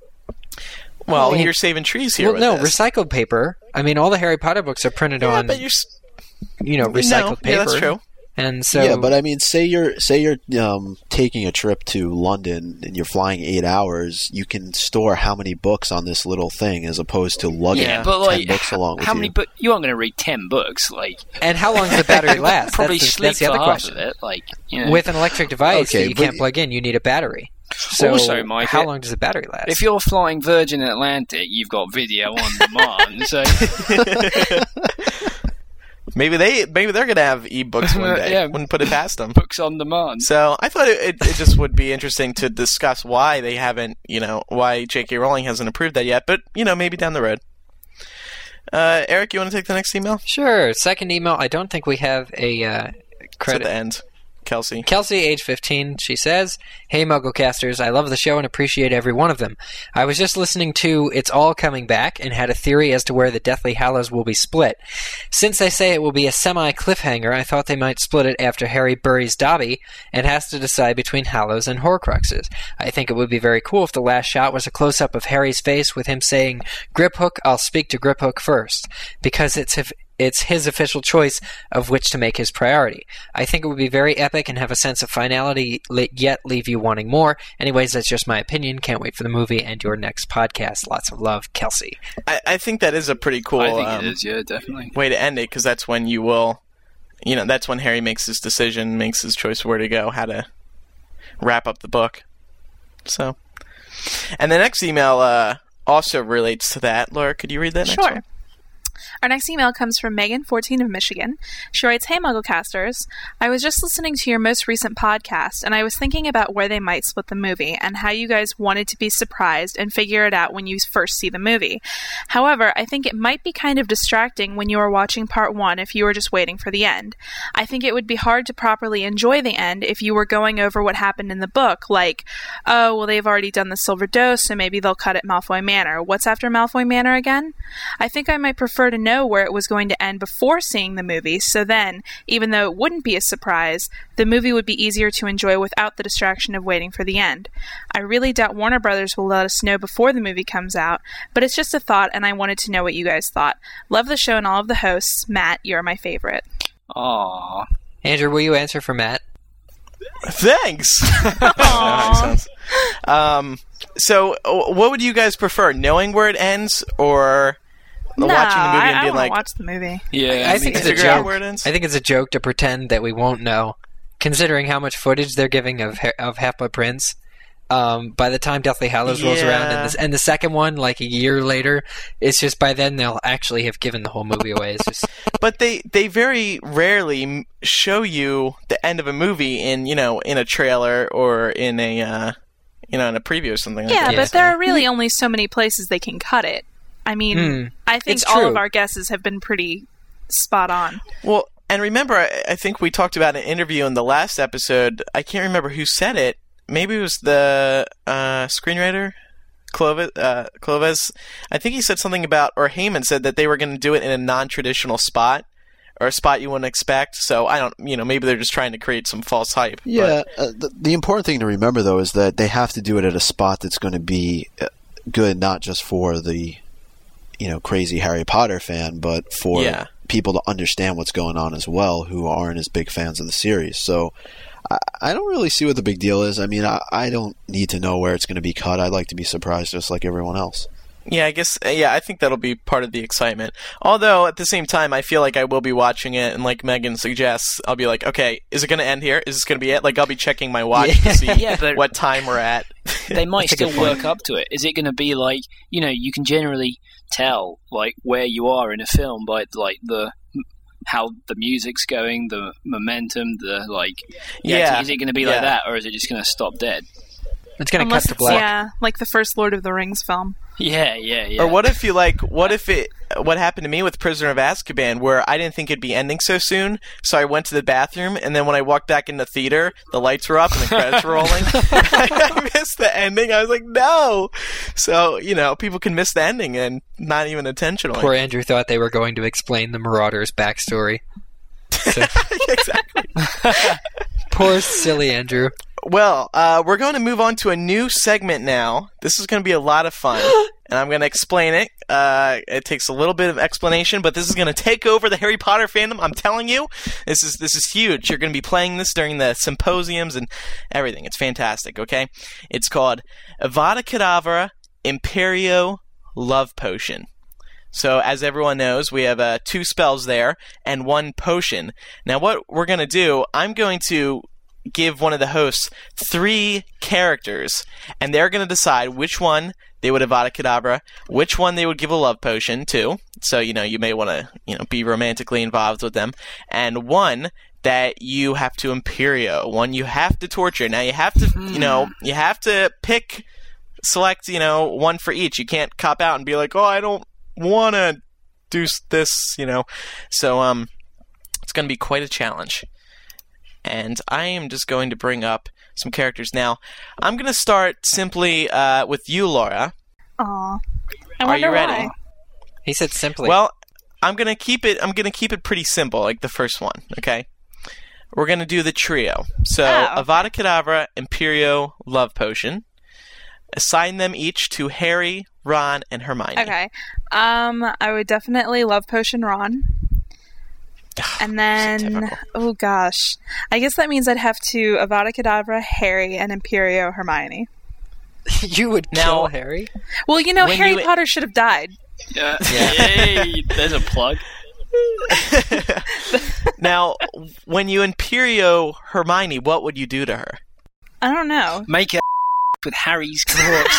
well, well, you're saving trees here. Well, with no, this. recycled paper. I mean, all the Harry Potter books are printed Yeah, on, but you're. s- you know, recycled no, paper. Yeah, that's true. And so, yeah, but I mean, say you're say you're um, taking a trip to London and you're flying eight hours. You can store how many books on this little thing as opposed to lugging yeah, Yeah. but ten like, books along with how you. many books? You aren't going to read ten books, like. and how long does the battery last? Probably that's, the, sleep that's the for other half question. of it, like, you know. With an electric device Okay, that you but- can't plug in, you need a battery. So, Also, Mike, how it- long does the battery last? If you're flying Virgin Atlantic, you've got video on demand. So Maybe they. Maybe they're gonna have ebooks one day. Yeah. Wouldn't put it past them. books on demand. So I thought it, it, it just would be interesting to discuss why they haven't, you know, why J K. Rowling hasn't approved that yet. But you know, maybe down the road. Uh, Eric, you want to take the next email? Sure. Second email. I don't think we have a uh, It's at credit. the end. Kelsey. Kelsey, age fifteen, she says, "Hey Mugglecasters, I love the show and appreciate every one of them. I was just listening to It's All Coming Back and had a theory as to where the Deathly Hallows will be split. Since they say it will be a semi-cliffhanger, I thought they might split it after Harry buries Dobby and has to decide between Hallows and Horcruxes. I think it would be very cool if the last shot was a close-up of Harry's face with him saying, 'Griphook, I'll speak to Griphook first,' because it's if It's his official choice of which to make his priority. I think it would be very epic and have a sense of finality, yet leave you wanting more. Anyways, that's just my opinion. Can't wait for the movie and your next podcast. Lots of love, Kelsey." I, I think that is a pretty cool I think um, it is, yeah, definitely. way to end it because that's when you will, you know, that's when Harry makes his decision, makes his choice of where to go, how to wrap up the book. So, and the next email uh, also relates to that. Laura, could you read that next Sure. one? Our next email comes from Megan, fourteen of Michigan. She writes, "Hey Mugglecasters, I was just listening to your most recent podcast, and I was thinking about where they might split the movie, and how you guys wanted to be surprised and figure it out when you first see the movie. However, I think it might be kind of distracting when you are watching part one if you were just waiting for the end. I think it would be hard to properly enjoy the end if you were going over what happened in the book, like, oh, well, they've already done the Silver Dose, so maybe they'll cut at Malfoy Manor. What's after Malfoy Manor again? I think I might prefer to know where it was going to end before seeing the movie, so then, even though it wouldn't be a surprise, the movie would be easier to enjoy without the distraction of waiting for the end. I really doubt Warner Brothers will let us know before the movie comes out, but it's just a thought, and I wanted to know what you guys thought. Love the show and all of the hosts. Matt, you're my favorite." Aww. Andrew, will you answer for Matt? Thanks. Aww. um, so, uh, what would you guys prefer, knowing where it ends or No, watching the movie I, and I being want like, to watch the movie. Yeah, I think it's a figure out joke. where it ends? I think it's a joke to pretend that we won't know, considering how much footage they're giving of Ha- of Half-Blood Prince. Um, by the time Deathly Hallows rolls Yeah. around, and the, and the second one, like a year later, it's just by then they'll actually have given the whole movie away. It's just But they, they very rarely m- show you the end of a movie in, you know, in a trailer or in a, uh, you know, in a preview or something like Yeah, that. but there are really only so many places they can cut it. I mean, Mm, I think it's all true. of our guesses have been pretty spot on. Well, and remember, I, I think we talked about an interview in the last episode. I can't remember who said it. Maybe it was the uh, screenwriter, Clovis, uh, Clovis. I think he said something about, or Heyman said that they were going to do it in a non-traditional spot, or a spot you wouldn't expect. So I don't, you know, maybe they're just trying to create some false hype. Yeah, uh, the, the important thing to remember, though, is that they have to do it at a spot that's going to be uh, good, not just for the, you know, crazy Harry Potter fan, but for Yeah. people to understand what's going on as well who aren't as big fans of the series. So I, I don't really see what the big deal is. I mean, I, I don't need to know where it's going to be cut. I'd like to be surprised just like everyone else. Yeah, I guess, yeah, I think that'll be part of the excitement. Although, at the same time, I feel like I will be watching it, and like Megan suggests, I'll be like, okay, is it going to end here? Is this going to be it? Like, I'll be checking my watch to see Yeah, but- what time we're at. they might That's a good still point. work up to it. Is it going to be like, you know, you can generally tell like where you are in a film by like the how the music's going, the momentum, the like. Yeah, Is it going to be yeah. like that, or is it just going to stop dead? it's going to cut Unless to it's, black. yeah, like the first Lord of the Rings film. Yeah, yeah, yeah. Or what if you like? What if it? What happened to me with Prisoner of Azkaban, where I didn't think it'd be ending so soon, so I went to the bathroom, and then when I walked back in the theater, the lights were up and the credits were rolling. I missed the ending. I was like, no. So you know, people can miss the ending and not even intentionally. Poor Andrew thought they were going to explain the Marauders' backstory. So, Exactly. poor silly Andrew. Well, uh, we're going to move on to a new segment now. This is going to be a lot of fun, and I'm going to explain it. Uh, it takes a little bit of explanation, but this is going to take over the Harry Potter fandom. I'm telling you, this is this is huge. You're going to be playing this during the symposiums and everything. It's fantastic. Okay, it's called Avada Kedavra Imperio Love Potion. So, as everyone knows, we have uh, two spells there and one potion. Now, what we're going to do, I'm going to give one of the hosts three characters, and they're going to decide which one they would Avada Kedavra, which one they would give a love potion to. So, you know, you may want to, you know, be romantically involved with them. And one that you have to Imperio, one you have to torture. Now, you have to, you know, you have to pick, select, you know, one for each. You can't cop out and be like, oh, I don't want to do s- this, you know. So, um, it's going to be quite a challenge. And I am just going to bring up some characters now. I'm going to start simply uh, with you, Laura. Aw. I Are wonder you ready? why. He said simply. Well, I'm going to keep it. I'm going to keep it pretty simple, like the first one. Okay. We're going to do the trio. So Oh. Avada Kedavra, Imperio, Love Potion. Assign them each to Harry, Ron, and Hermione. Okay. Um, I would definitely love Potion Ron. And then, typical. oh gosh. I guess that means I'd have to Avada Kedavra, Harry, and Imperio you Hermione. would Now- kill Harry? Well, you know, When Harry you- Potter should have died. Yeah. Yay, there's a plug. Now, when you Imperio Hermione, what would you do to her? I don't know. Make a with Harry's corpse.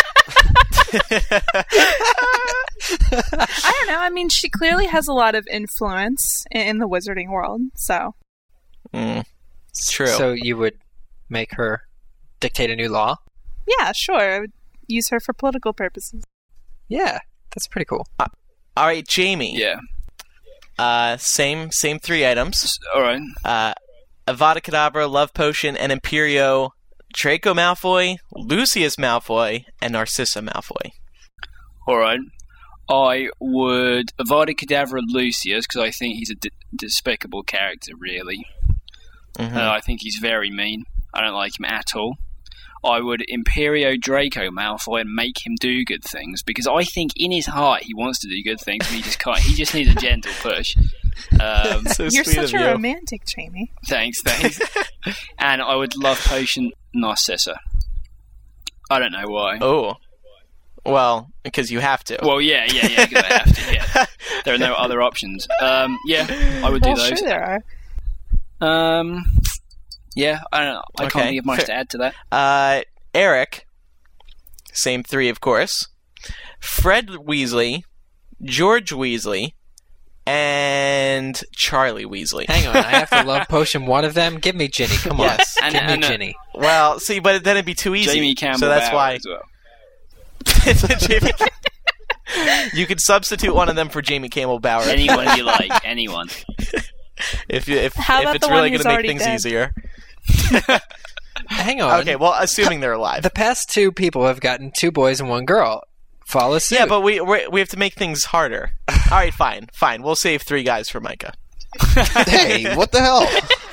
I don't know. I mean, she clearly has a lot of influence in, in the wizarding world, so. Mm, true. So you would make her dictate a new law? Yeah, sure. I would use her for political purposes. Yeah, that's pretty cool. All right, Jamie. Yeah. Uh, same same three items. All right. Uh, Avada Kedavra, Love Potion, and Imperio, Draco Malfoy, Lucius Malfoy, and Narcissa Malfoy. All right. I would Avada Kedavra Lucius because I think he's a d- despicable character, really. Mhm. Uh, I think he's very mean. I don't like him at all. I would Imperio Draco Malfoy and make him do good things because I think in his heart he wants to do good things, but he just can't. He just needs a gentle push. Um, So You're sweet such of a you. romantic, Jamie. thanks, thanks. And I would love Potion Narcissa. I don't know why. Oh, Well, because you have to. Well, yeah, yeah, yeah, because I have to, yeah. There are no other options. Um, yeah, I would do well, those. sure there are. Um, yeah, I don't know. I Okay, can't think of much fair. to add to that. Uh, Eric, same three, of course. Fred Weasley, George Weasley, and Charlie Weasley. Hang on, I have to love potion one of them. Give me Ginny. Come on, Yes. And- give me and, uh, Ginny. Well, see, but then it'd be too easy. Jamie Campbell so that's Bower why as well. Jamie, you could substitute one of them for Jamie Campbell Bower Anyone you like, anyone. if you, if How if about it's the really one going who's to make already things dead? easier. Hang on. Okay, well, assuming they're alive. The past two people have gotten two boys and one girl. Follow suit. Yeah, but we we we have to make things harder. All right, fine, fine. We'll save three guys for Micah. Hey, what the hell?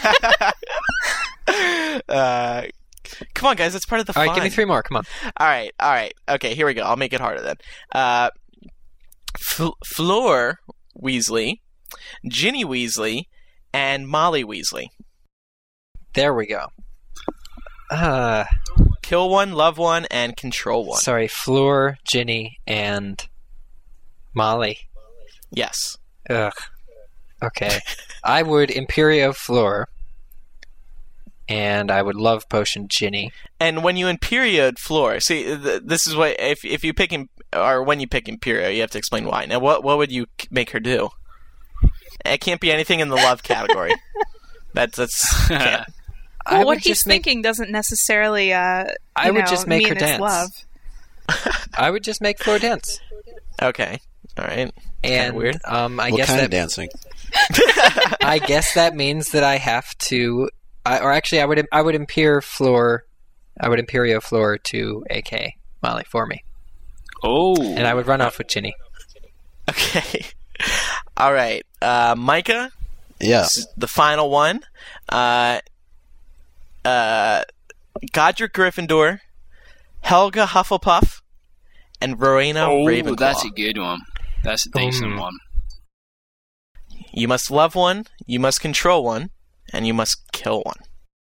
Uh, come on, guys. That's part of the All fun. right, give me three more. Come on. All right, all right. Okay, here we go. I'll make it harder then. Uh, F- Fleur Weasley, Ginny Weasley, and Molly Weasley. There we go. Uh, Kill one, love one, and control one. sorry, Fleur, Ginny, and Molly. Yes. Ugh. Okay. I would Imperio Fleur, and I would love potion Ginny. And when you Imperio Fleur, see, th- this is what if if you pick him or when you pick Imperio, you have to explain why. Now, what what would you k- make her do? It can't be anything in the love category. That's that's. Can't. I Well, would what he's just make, thinking doesn't necessarily, uh, you I would know, just make mean her it's dance. love. I would just make Fleur dance. Okay. All right. And weird. um, I what guess kind that of dancing? I guess that means that I have to, I, or actually, I would I would Imper Fleur, I would Imperio Fleur to A K Molly for me, Oh. and I would run off with Ginny. Okay. All right. Uh, Micah. Yeah. This is the final one. Uh, uh, Godric Gryffindor, Helga Hufflepuff, and Rowena Oh, Ravenclaw. that's a good one. That's a decent Um, one. You must love one, you must control one, and you must kill one.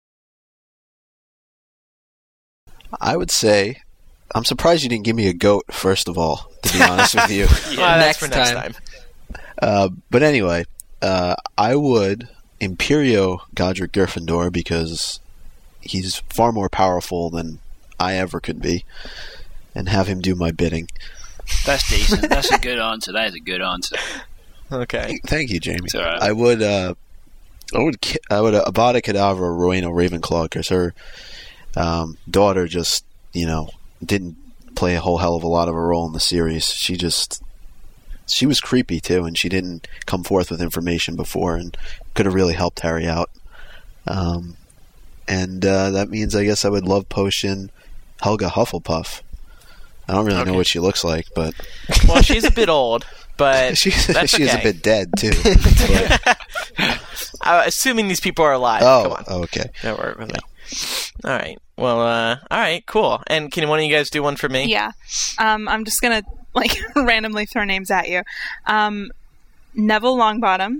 I would say, I'm surprised you didn't give me a goat, first of all, to be honest with you. Well, that's next for next time. time. Uh, but anyway, uh, I would Imperio Godric Gryffindor because he's far more powerful than I ever could be, and have him do my bidding. That's decent. That's a good answer. That is a good answer. Okay. Thank you, Jamie. It's all right. I would, uh, I would, ki- I would uh, Avada Kedavra Rowena Ravenclaw because her um, daughter just, you know, didn't play a whole hell of a lot of a role in the series. She just, she was creepy too, and she didn't come forth with information before, and could have really helped Harry out. Um, and uh, that means I guess I would love potion Helga Hufflepuff. I don't really Okay. know what she looks like, but Well, she's a bit old, but she's that's she's okay. a bit dead too. But- Uh, assuming these people are alive. Come on. oh, okay. Don't work with me. All right. Well, uh, all right, cool. And can one of you guys do one for me? Yeah. Um, I'm just gonna like randomly throw names at you. Um, Neville Longbottom,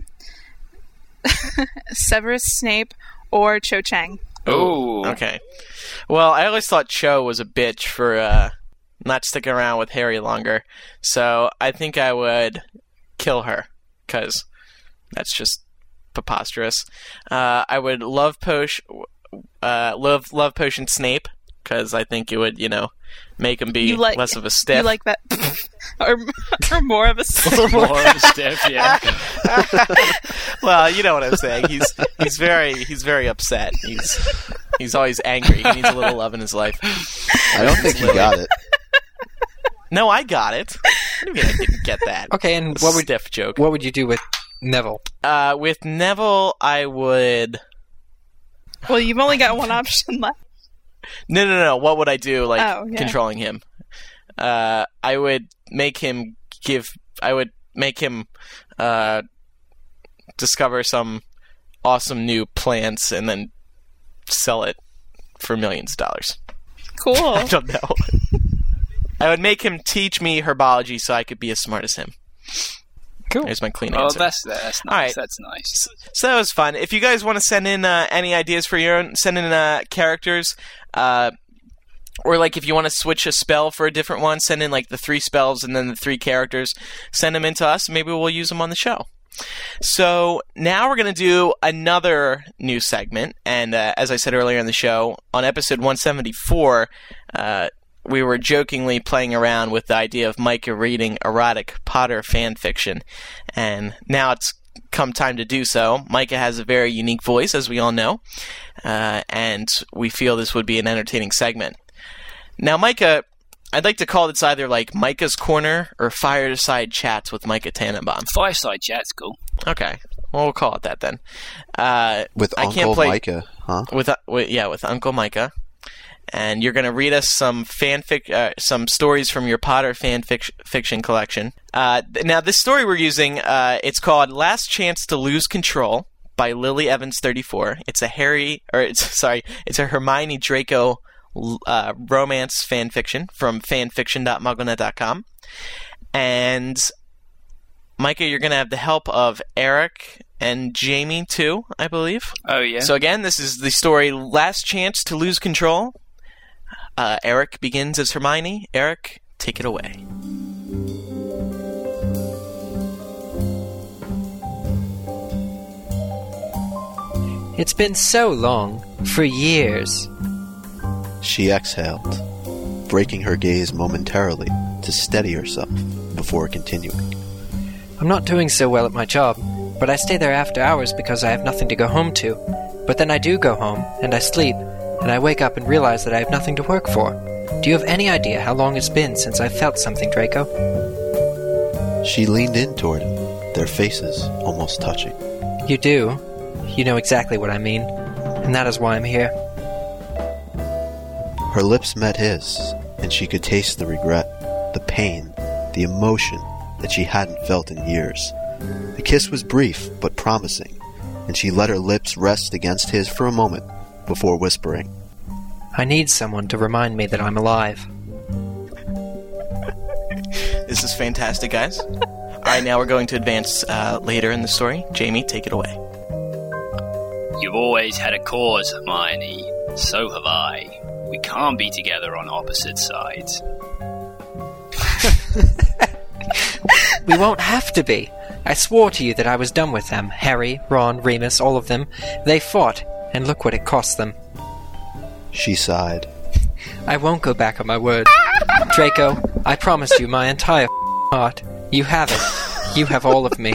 Severus Snape, or Cho Chang. Oh. Okay. Well, I always thought Cho was a bitch for uh, not sticking around with Harry longer, so I think I would kill her because that's just preposterous. Uh, I would love potion, uh, love love potion Snape because I think it would, you know, make him be You like- less of a stiff. You like that, or, or more of a More of a stiff, yeah. Well, you know what I'm saying. He's he's very he's very upset. He's he's always angry. He needs a little love in his life. I don't think you got it. No, I got it. What do you mean I didn't get that? Okay, and what would Stiff joke. what would you do with Neville? Uh, with Neville, I would. Well, you've only got one option left. No, no, no. What would I do? Like Oh, yeah. controlling him. Uh, I would make him give. I would make him uh, discover some awesome new plants and then sell it for millions of dollars. Cool. I don't know. I would make him teach me herbology so I could be as smart as him. Cool. There's my clean Oh, answer. that's that's nice. All right. That's nice. So that was fun. If you guys want to send in uh, any ideas for your own, send in uh, characters. Uh, Or, like, if you want to switch a spell for a different one, send in, like, the three spells and then the three characters. Send them in to us. Maybe we'll use them on the show. So now we're going to do another new segment. And uh, as I said earlier in the show, on episode one seventy-four, uh, we were jokingly playing around with the idea of Micah reading erotic Potter fan fiction. And now it's come time to do so. Micah has a very unique voice, as we all know. Uh, and we feel this would be an entertaining segment. Now, Micah, I'd like to call this either like Micah's Corner or Fireside Chats with Micah Tannenbaum. Fireside Chat's cool. Okay. Well, we'll call it that then. Uh, With I Uncle can't play, Micah, huh? With, uh, with yeah, with Uncle Micah. And you're going to read us some fanfic, uh, some stories from your Potter fan fic- fiction collection. Uh, now, this story we're using, uh, it's called Last Chance to Lose Control by Lily Evans thirty-four. It's a Harry, or it's sorry, it's a Hermione Draco uh, romance fan fiction from fanfiction dot mugglenet dot com. And Micah, you're going to have the help of Eric and Jamie too, I believe. Oh yeah. So again, this is the story Last Chance to Lose Control. Uh, Eric begins as Hermione. Eric, take it away. It's been so long. For years. She exhaled, breaking her gaze momentarily to steady herself before continuing. I'm not doing so well at my job, but I stay there after hours because I have nothing to go home to. But then I do go home, and I sleep, and I wake up and realize that I have nothing to work for. Do you have any idea how long it's been since I felt something, Draco? She leaned in toward him, their faces almost touching. You do. You know exactly what I mean, and that is why I'm here. Her lips met his, and she could taste the regret, the pain, the emotion that she hadn't felt in years. The kiss was brief but promising, and she let her lips rest against his for a moment before whispering, I need someone to remind me that I'm alive. This is fantastic, guys. All right, now we're going to advance uh, later in the story. Jamie, take it away. You've always had a cause, Hermione. So have I. We can't be together on opposite sides. We won't have to be. I swore to you that I was done with them. Harry, Ron, Remus, all of them. They fought, and look what it cost them. She sighed. I won't go back on my word. Draco, I promised you my entire heart. You have it. You have all of me.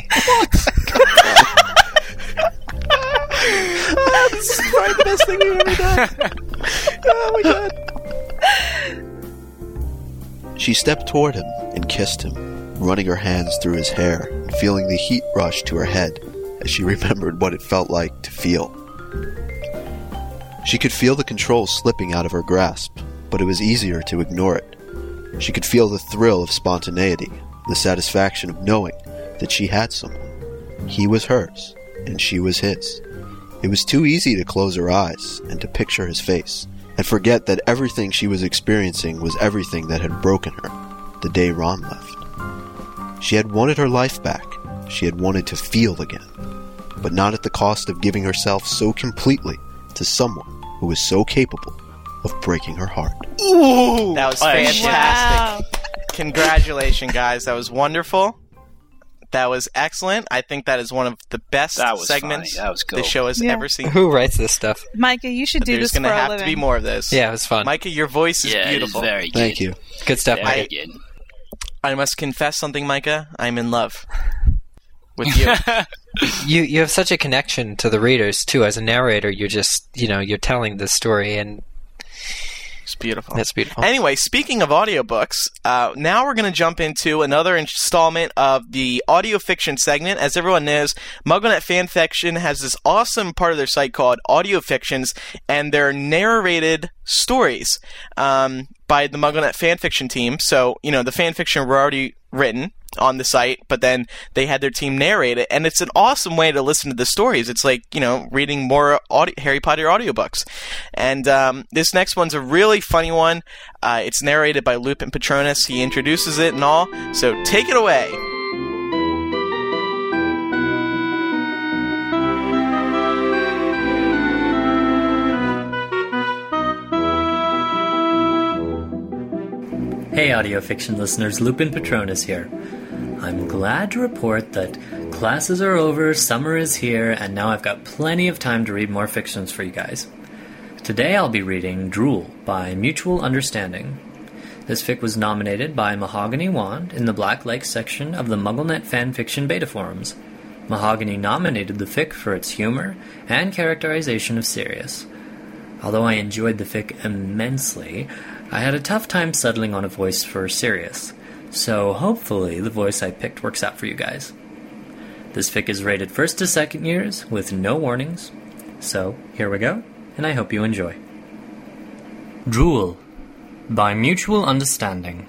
Oh, this is probably the best thing we've ever done. Oh my god. She stepped toward him and kissed him, running her hands through his hair and feeling the heat rush to her head as she remembered what it felt like to feel. She could feel the control slipping out of her grasp, but it was easier to ignore it. She could feel the thrill of spontaneity, the satisfaction of knowing that she had someone. He was hers, and she was his. It was too easy to close her eyes and to picture his face, and forget that everything she was experiencing was everything that had broken her the day Ron left. She had wanted her life back. She had wanted to feel again, but not at the cost of giving herself so completely to someone who was so capable of breaking her heart. Ooh, that was fantastic. Wow. Congratulations, guys. That was wonderful. That was excellent. I think that is one of the best That was segments funny. That was cool. the show has Yeah. ever seen. Who writes this stuff? Micah, you should do There's this going for to a have living. to be more of this. Yeah, it was fun. Micah, your voice is Yeah, beautiful. it is very good. Thank you. Good stuff, Very Mike. good. I must confess something, Micah. I'm in love with you. You you have such a connection to the readers too. As a narrator, you're just you know you're telling the story, and It's beautiful. that's beautiful. Anyway, speaking of audiobooks, uh, now we're going to jump into another installment of the audio fiction segment. As everyone knows, MuggleNet Fanfiction has this awesome part of their site called Audio Fictions, and they're narrated stories um, by the MuggleNet Fanfiction team. So, you know, the fanfiction were already written on the site, but then they had their team narrate it, and it's an awesome way to listen to the stories. It's like, you know, reading more audio- Harry Potter audiobooks. And um, this next one's a really funny one. Uh, it's narrated by Lupin Patronus. He introduces it and all, so take it away. Hey audio fiction listeners, Lupin Patronus here. I'm glad to report that classes are over, summer is here, and now I've got plenty of time to read more fictions for you guys. Today I'll be reading Drool by Mutual Understanding. This fic was nominated by Mahogany Wand in the Black Lake section of the MuggleNet fanfiction beta forums. Mahogany nominated the fic for its humor and characterization of Sirius. Although I enjoyed the fic immensely, I had a tough time settling on a voice for Sirius, so hopefully the voice I picked works out for you guys. This fic is rated first to second years with no warnings, so here we go, and I hope you enjoy. Drool by Mutual Understanding.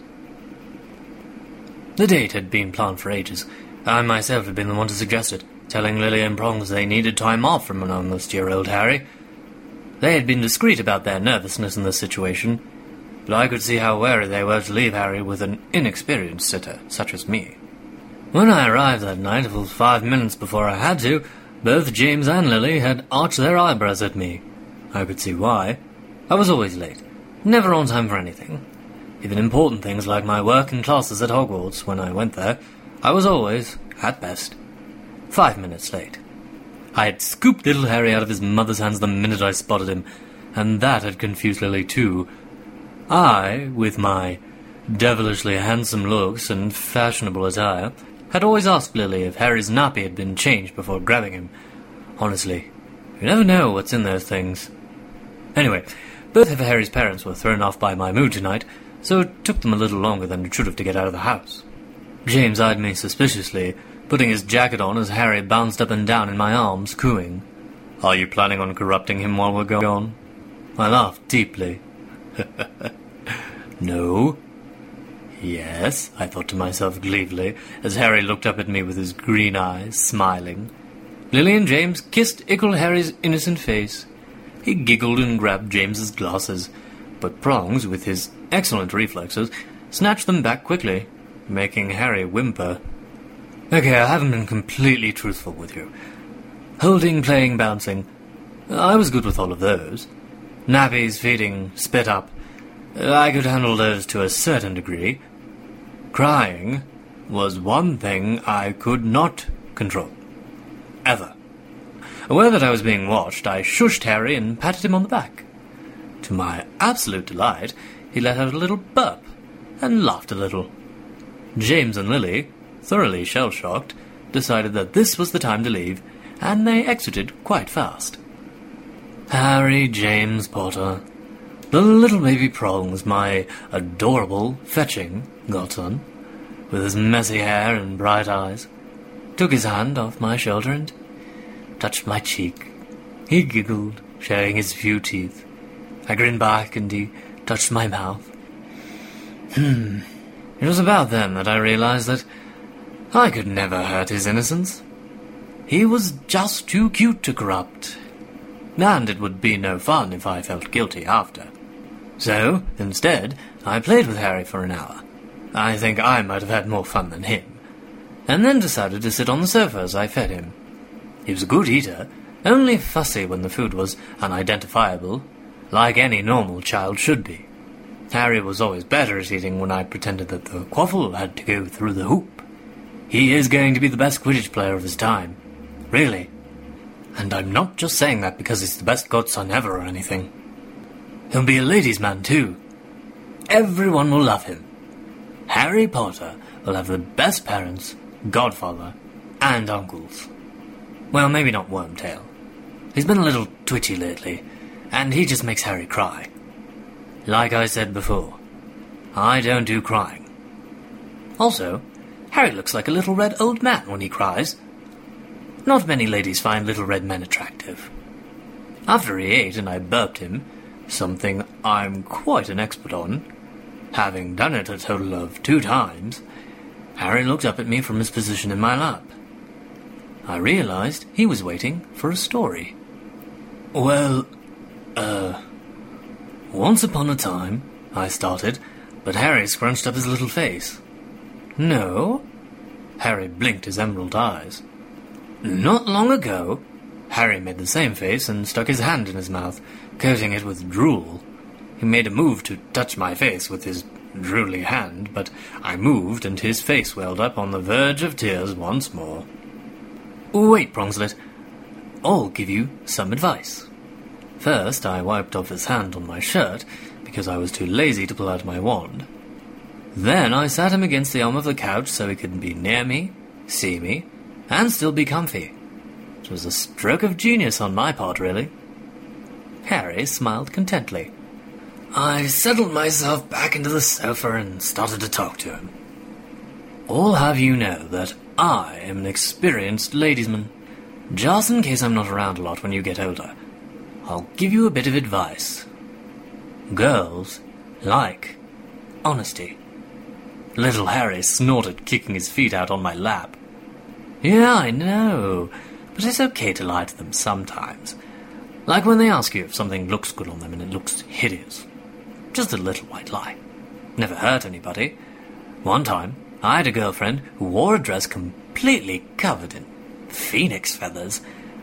The date had been planned for ages. I myself had been the one to suggest it, telling Lily and Prongs they needed time off from an almost-year-old Harry. They had been discreet about their nervousness in this situation, but I could see how wary they were to leave Harry with an inexperienced sitter, such as me. When I arrived that night, full five minutes before I had to, both James and Lily had arched their eyebrows at me. I could see why. I was always late, never on time for anything. Even important things like my work and classes at Hogwarts, when I went there, I was always, at best, five minutes late. I had scooped little Harry out of his mother's hands the minute I spotted him, and that had confused Lily too. I, with my devilishly handsome looks and fashionable attire, had always asked Lily if Harry's nappy had been changed before grabbing him. Honestly, you never know what's in those things. Anyway, both of Harry's parents were thrown off by my mood tonight, so it took them a little longer than it should have to get out of the house. James eyed me suspiciously, putting his jacket on as Harry bounced up and down in my arms, cooing, "Are you planning on corrupting him while we're gone?" I laughed deeply. No. Yes, I thought to myself gleefully, as Harry looked up at me with his green eyes, smiling. Lily and James kissed Ickle Harry's innocent face. He giggled and grabbed James's glasses, but Prongs, with his excellent reflexes, snatched them back quickly, making Harry whimper. Okay, I haven't been completely truthful with you. Holding, playing, bouncing. I was good with all of those. Nappies, feeding, spit up. I could handle those to a certain degree. Crying was one thing I could not control. Ever. Aware that I was being watched, I shushed Harry and patted him on the back. To my absolute delight, he let out a little burp and laughed a little. James and Lily, thoroughly shell-shocked, decided that this was the time to leave, and they exited quite fast. Harry James Potter, the little baby Prongs, my adorable, fetching godson, with his messy hair and bright eyes, took his hand off my shoulder and touched my cheek. He giggled, showing his few teeth. I grinned back, and he touched my mouth. Hmm. It was about then that I realized that I could never hurt his innocence. He was just too cute to corrupt, and it would be no fun if I felt guilty after. So, instead, I played with Harry for an hour. I think I might have had more fun than him, and then decided to sit on the sofa as I fed him. He was a good eater, only fussy when the food was unidentifiable, like any normal child should be. Harry was always better at eating when I pretended that the quaffle had to go through the hoop. He is going to be the best Quidditch player of his time. Really. And I'm not just saying that because he's the best godson ever or anything. He'll be a ladies' man, too. Everyone will love him. Harry Potter will have the best parents, godfather, and uncles. Well, maybe not Wormtail. He's been a little twitchy lately, and he just makes Harry cry. Like I said before, I don't do crying. Also, Harry looks like a little red old man when he cries. Not many ladies find little red men attractive. After he ate and I burped him, something I'm quite an expert on, having done it a total of two times, Harry looked up at me from his position in my lap. I realized he was waiting for a story. Well, uh... once upon a time, I started, but Harry scrunched up his little face. No? Harry blinked his emerald eyes. Not long ago, Harry made the same face and stuck his hand in his mouth, coating it with drool. He made a move to touch my face with his drooly hand, but I moved and his face welled up on the verge of tears once more. Wait, Prongslet. I'll give you some advice. First, I wiped off his hand on my shirt, because I was too lazy to pull out my wand. Then I sat him against the arm of the couch so he could be near me, see me, and still be comfy. It was a stroke of genius on my part, really. Harry smiled contently. I settled myself back into the sofa and started to talk to him. I'll have you know that I am an experienced ladiesman. Just in case I'm not around a lot when you get older, I'll give you a bit of advice. Girls like honesty. Little Harry snorted, kicking his feet out on my lap. Yeah, I know, but it's okay to lie to them sometimes. Like when they ask you if something looks good on them and it looks hideous. Just a little white lie. Never hurt anybody. One time, I had a girlfriend who wore a dress completely covered in phoenix feathers.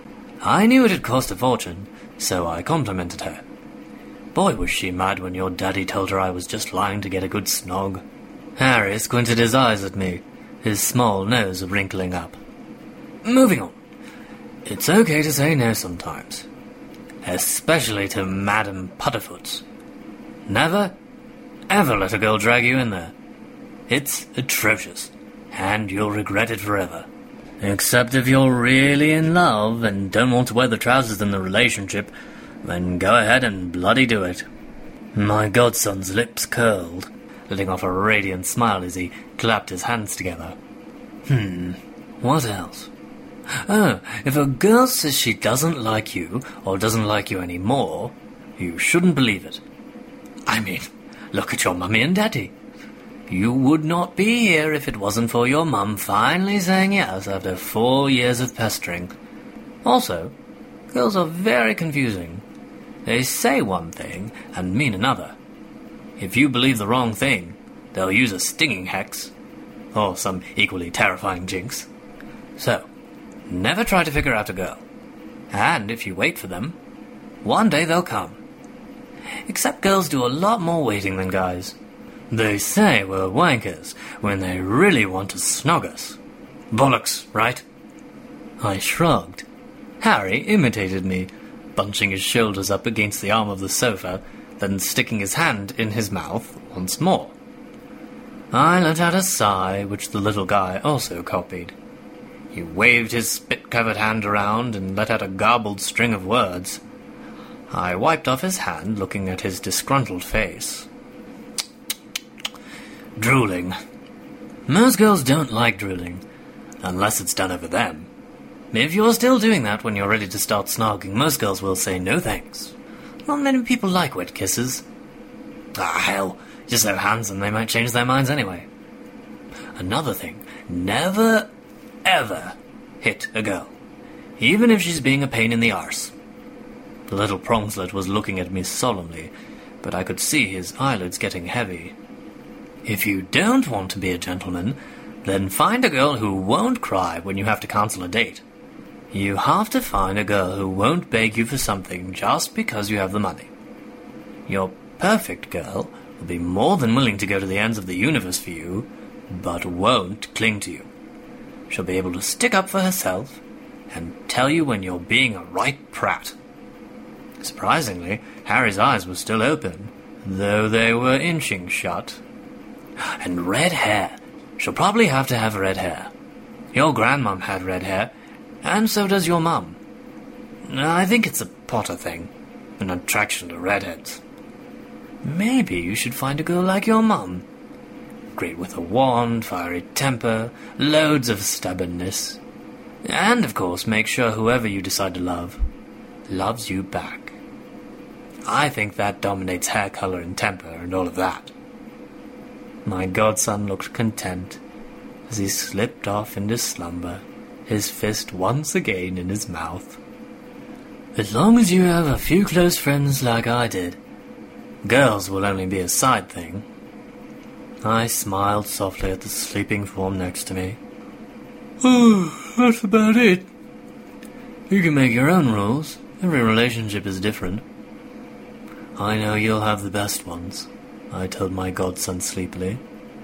I knew it had cost a fortune, so I complimented her. Boy, was she mad when your daddy told her I was just lying to get a good snog. Harry squinted his eyes at me, his small nose wrinkling up. Moving on. It's okay to say no sometimes. Especially to Madam Putterfoots. Never, ever let a girl drag you in there. It's atrocious, and you'll regret it forever. Except if you're really in love and don't want to wear the trousers in the relationship, then go ahead and bloody do it. My godson's lips curled, letting off a radiant smile as he clapped his hands together. Hmm, what else? Oh, if a girl says she doesn't like you, or doesn't like you anymore, you shouldn't believe it. I mean, look at your mummy and daddy. You would not be here if it wasn't for your mum finally saying yes after four years of pestering. Also, girls are very confusing. They say one thing and mean another. If you believe the wrong thing, they'll use a stinging hex, or some equally terrifying jinx. So, never try to figure out a girl. And if you wait for them, one day they'll come. Except girls do a lot more waiting than guys. They say we're wankers when they really want to snog us. Bollocks, right? I shrugged. Harry imitated me, bunching his shoulders up against the arm of the sofa, then sticking his hand in his mouth once more. I let out a sigh, which the little guy also copied. He waved his spit-covered hand around and let out a garbled string of words. I wiped off his hand, looking at his disgruntled face. Drooling. Most girls don't like drooling, unless it's done over them. If you're still doing that when you're ready to start snogging, most girls will say no thanks. Not many people like wet kisses. Ah, hell, you're so handsome they might change their minds anyway. Another thing, never, ever hit a girl, even if she's being a pain in the arse. The little Prongslet was looking at me solemnly, but I could see his eyelids getting heavy. If you don't want to be a gentleman, then find a girl who won't cry when you have to cancel a date. You have to find a girl who won't beg you for something just because you have the money. Your perfect girl will be more than willing to go to the ends of the universe for you, but won't cling to you. She'll be able to stick up for herself and tell you when you're being a right prat. Surprisingly, Harry's eyes were still open, though they were inching shut. And red hair. She'll probably have to have red hair. Your grandmum had red hair, and so does your mum. I think it's a Potter thing, an attraction to redheads. Maybe you should find a girl like your mum. Great with a wand, fiery temper, loads of stubbornness. And, of course, make sure whoever you decide to love loves you back. I think that dominates hair color and temper and all of that. My godson looked content as he slipped off into slumber, his fist once again in his mouth. As long as you have a few close friends like I did, girls will only be a side thing. I smiled softly at the sleeping form next to me. Oh, that's about it. You can make your own rules. Every relationship is different. I know you'll have the best ones. I told my godson sleepily.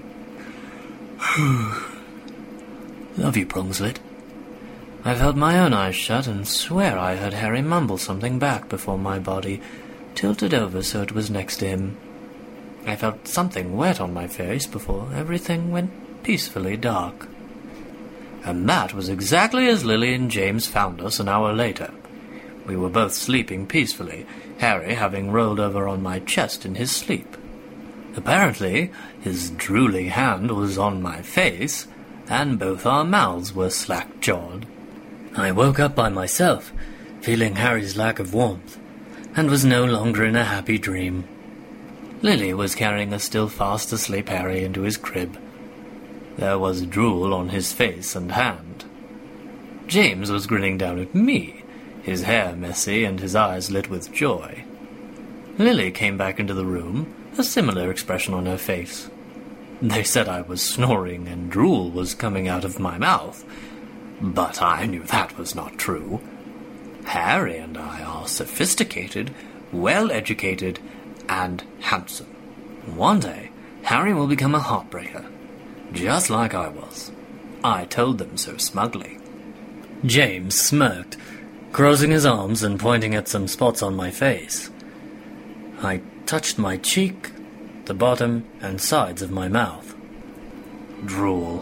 Love you, Prungslit. I felt my own eyes shut and swear I heard Harry mumble something back before my body tilted over so it was next to him. I felt something wet on my face before everything went peacefully dark. And that was exactly as Lily and James found us an hour later. We were both sleeping peacefully, Harry having rolled over on my chest in his sleep. Apparently, his drooling hand was on my face, and both our mouths were slack-jawed. I woke up by myself, feeling Harry's lack of warmth, and was no longer in a happy dream. Lily was carrying a still fast asleep Harry into his crib. There was drool on his face and hand. James was grinning down at me, his hair messy and his eyes lit with joy. Lily came back into the room, a similar expression on her face. They said I was snoring and drool was coming out of my mouth, but I knew that was not true. Harry and I are sophisticated, well-educated, and handsome. One day, Harry will become a heartbreaker, just like I was. I told them so smugly. James smirked, crossing his arms and pointing at some spots on my face. I touched my cheek, the bottom and sides of my mouth. Drool.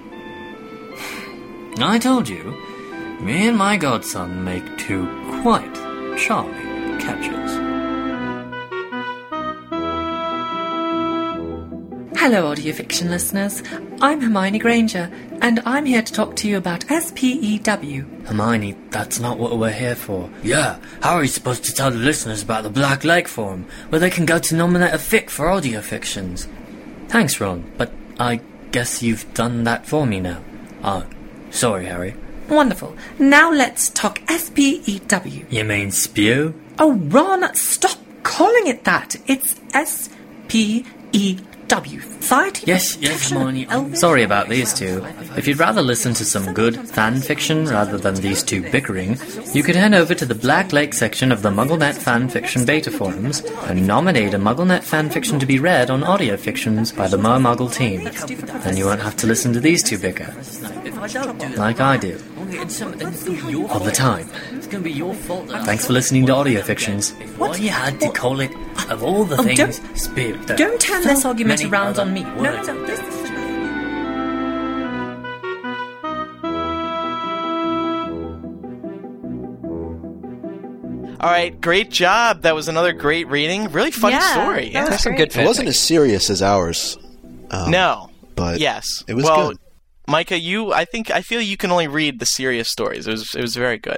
I told you, me and my godson make two quite charming catches. Hello, audio fiction listeners. I'm Hermione Granger, and I'm here to talk to you about S P E W. Hermione, that's not what we're here for. Yeah, how are you supposed to tell the listeners about the Black Lake Forum, where they can go to nominate a fic for audio fictions? Thanks, Ron, but I guess you've done that for me now. Oh, sorry, Harry. Wonderful. Now let's talk S P E W. You mean spew? Oh, Ron, stop calling it that. It's S P E W. W. Society yes, yes, Hermione. I'm sorry about these two. If you'd rather listen to some good fan fiction rather than these two bickering, you could head over to the Black Lake section of the MuggleNet fan fiction beta forums and nominate a MuggleNet fan fiction to be read on audio fictions by the Mer Muggle team. Then you won't have to listen to these two bicker, like I do, all the time. Thanks for listening to audio fictions. What? You had to call it, of all the oh, things, don't, spew. Don't turn this argument around on me. No, no, this is... All right, great job. That was another great reading. Really funny yeah, story. That Yeah, was some great. good. It wasn't as serious as ours. Um, no, but yes, it was well, good. Micah, you, I think, I feel you can only read the serious stories. It was, it was very good.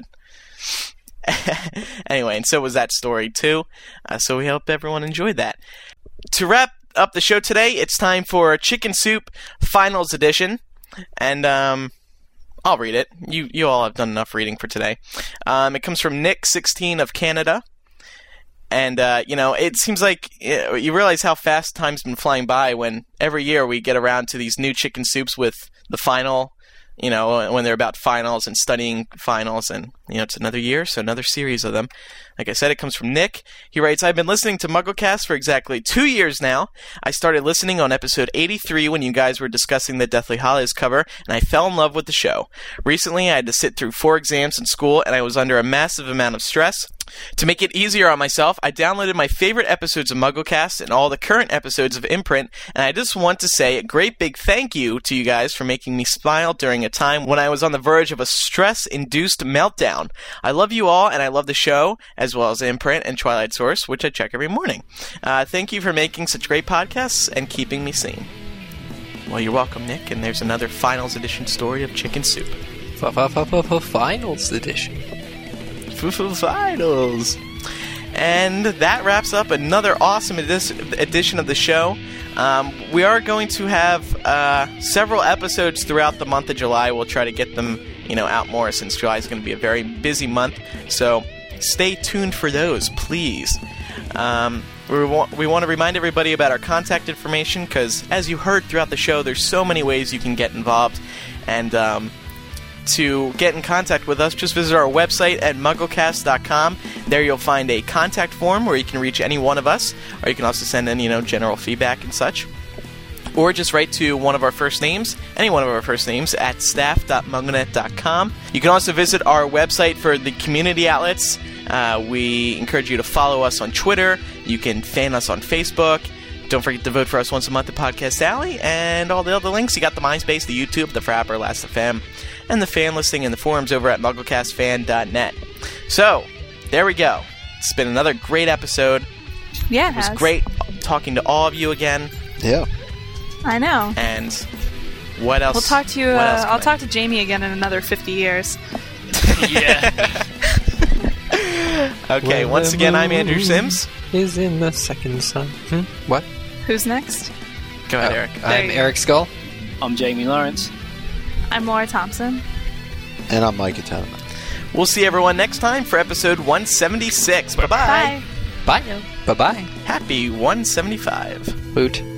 Anyway, and so was that story too. Uh, so we hope everyone enjoyed that. To wrap up the show today, it's time for Chicken Soup Finals Edition, and um, I'll read it. You, you all have done enough reading for today. Um, it comes from Nick sixteen of Canada. And, uh, you know, it seems like uh, you realize how fast time's been flying by when every year we get around to these new chicken soups with the final, you know, when they're about finals and studying finals. And, you know, it's another year, so another series of them. Like I said, it comes from Nick. He writes, I've been listening to MuggleCast for exactly two years now. I started listening on episode eighty-three when you guys were discussing the Deathly Hallows cover, and I fell in love with the show. Recently, I had to sit through four exams in school, and I was under a massive amount of stress. To make it easier on myself, I downloaded my favorite episodes of MuggleCast and all the current episodes of Imprint, and I just want to say a great big thank you to you guys for making me smile during a time when I was on the verge of a stress-induced meltdown. I love you all, and I love the show, as well as Imprint and Twilight Source, which I check every morning. Uh, thank you for making such great podcasts and keeping me sane. Well, you're welcome, Nick, and there's another Finals Edition story of Chicken Soup. Finals Edition. Finals. And that wraps up another awesome edi- edition of the show. Um, we are going to have uh, several episodes throughout the month of July. We'll try to get them, you know, out more since July is going to be a very busy month. So stay tuned for those, please. Um, we, wa- we want to remind everybody about our contact information because, as you heard throughout the show, there's so many ways you can get involved. And um, to get in contact with us, just visit our website at mugglecast dot com. There you'll find a contact form where you can reach any one of us, or you can also send in, you know, general feedback and such. Or just write to one of our first names, any one of our first names, at staff dot mugglenet dot com. You can also visit our website for the community outlets. Uh, we encourage you to follow us on Twitter. You can fan us on Facebook. Don't forget to vote for us once a month at Podcast Alley, and all the other links. You got the MySpace, the YouTube, the Frapper, Last F M, and the fan listing and the forums over at mugglecast fan dot net. So, there we go. It's been another great episode. Yeah, it, it was has. great talking to all of you again. Yeah. I know. And what else? We'll talk to you. what Uh, else can I'll I- talk to Jamie again in another fifty years. Yeah. Okay, When once the again, I'm Andrew moon Sims. Is in the second sun. Hmm? What? Who's next? Go ahead, Oh, Eric. I'm you go. Eric Skull. I'm Jamie Lawrence. I'm Laura Thompson. And I'm Mike Atana. We'll see everyone next time for episode one seventy-six. Bye-bye. Bye. Bye. Bye bye. Happy one seventy-five. Boot.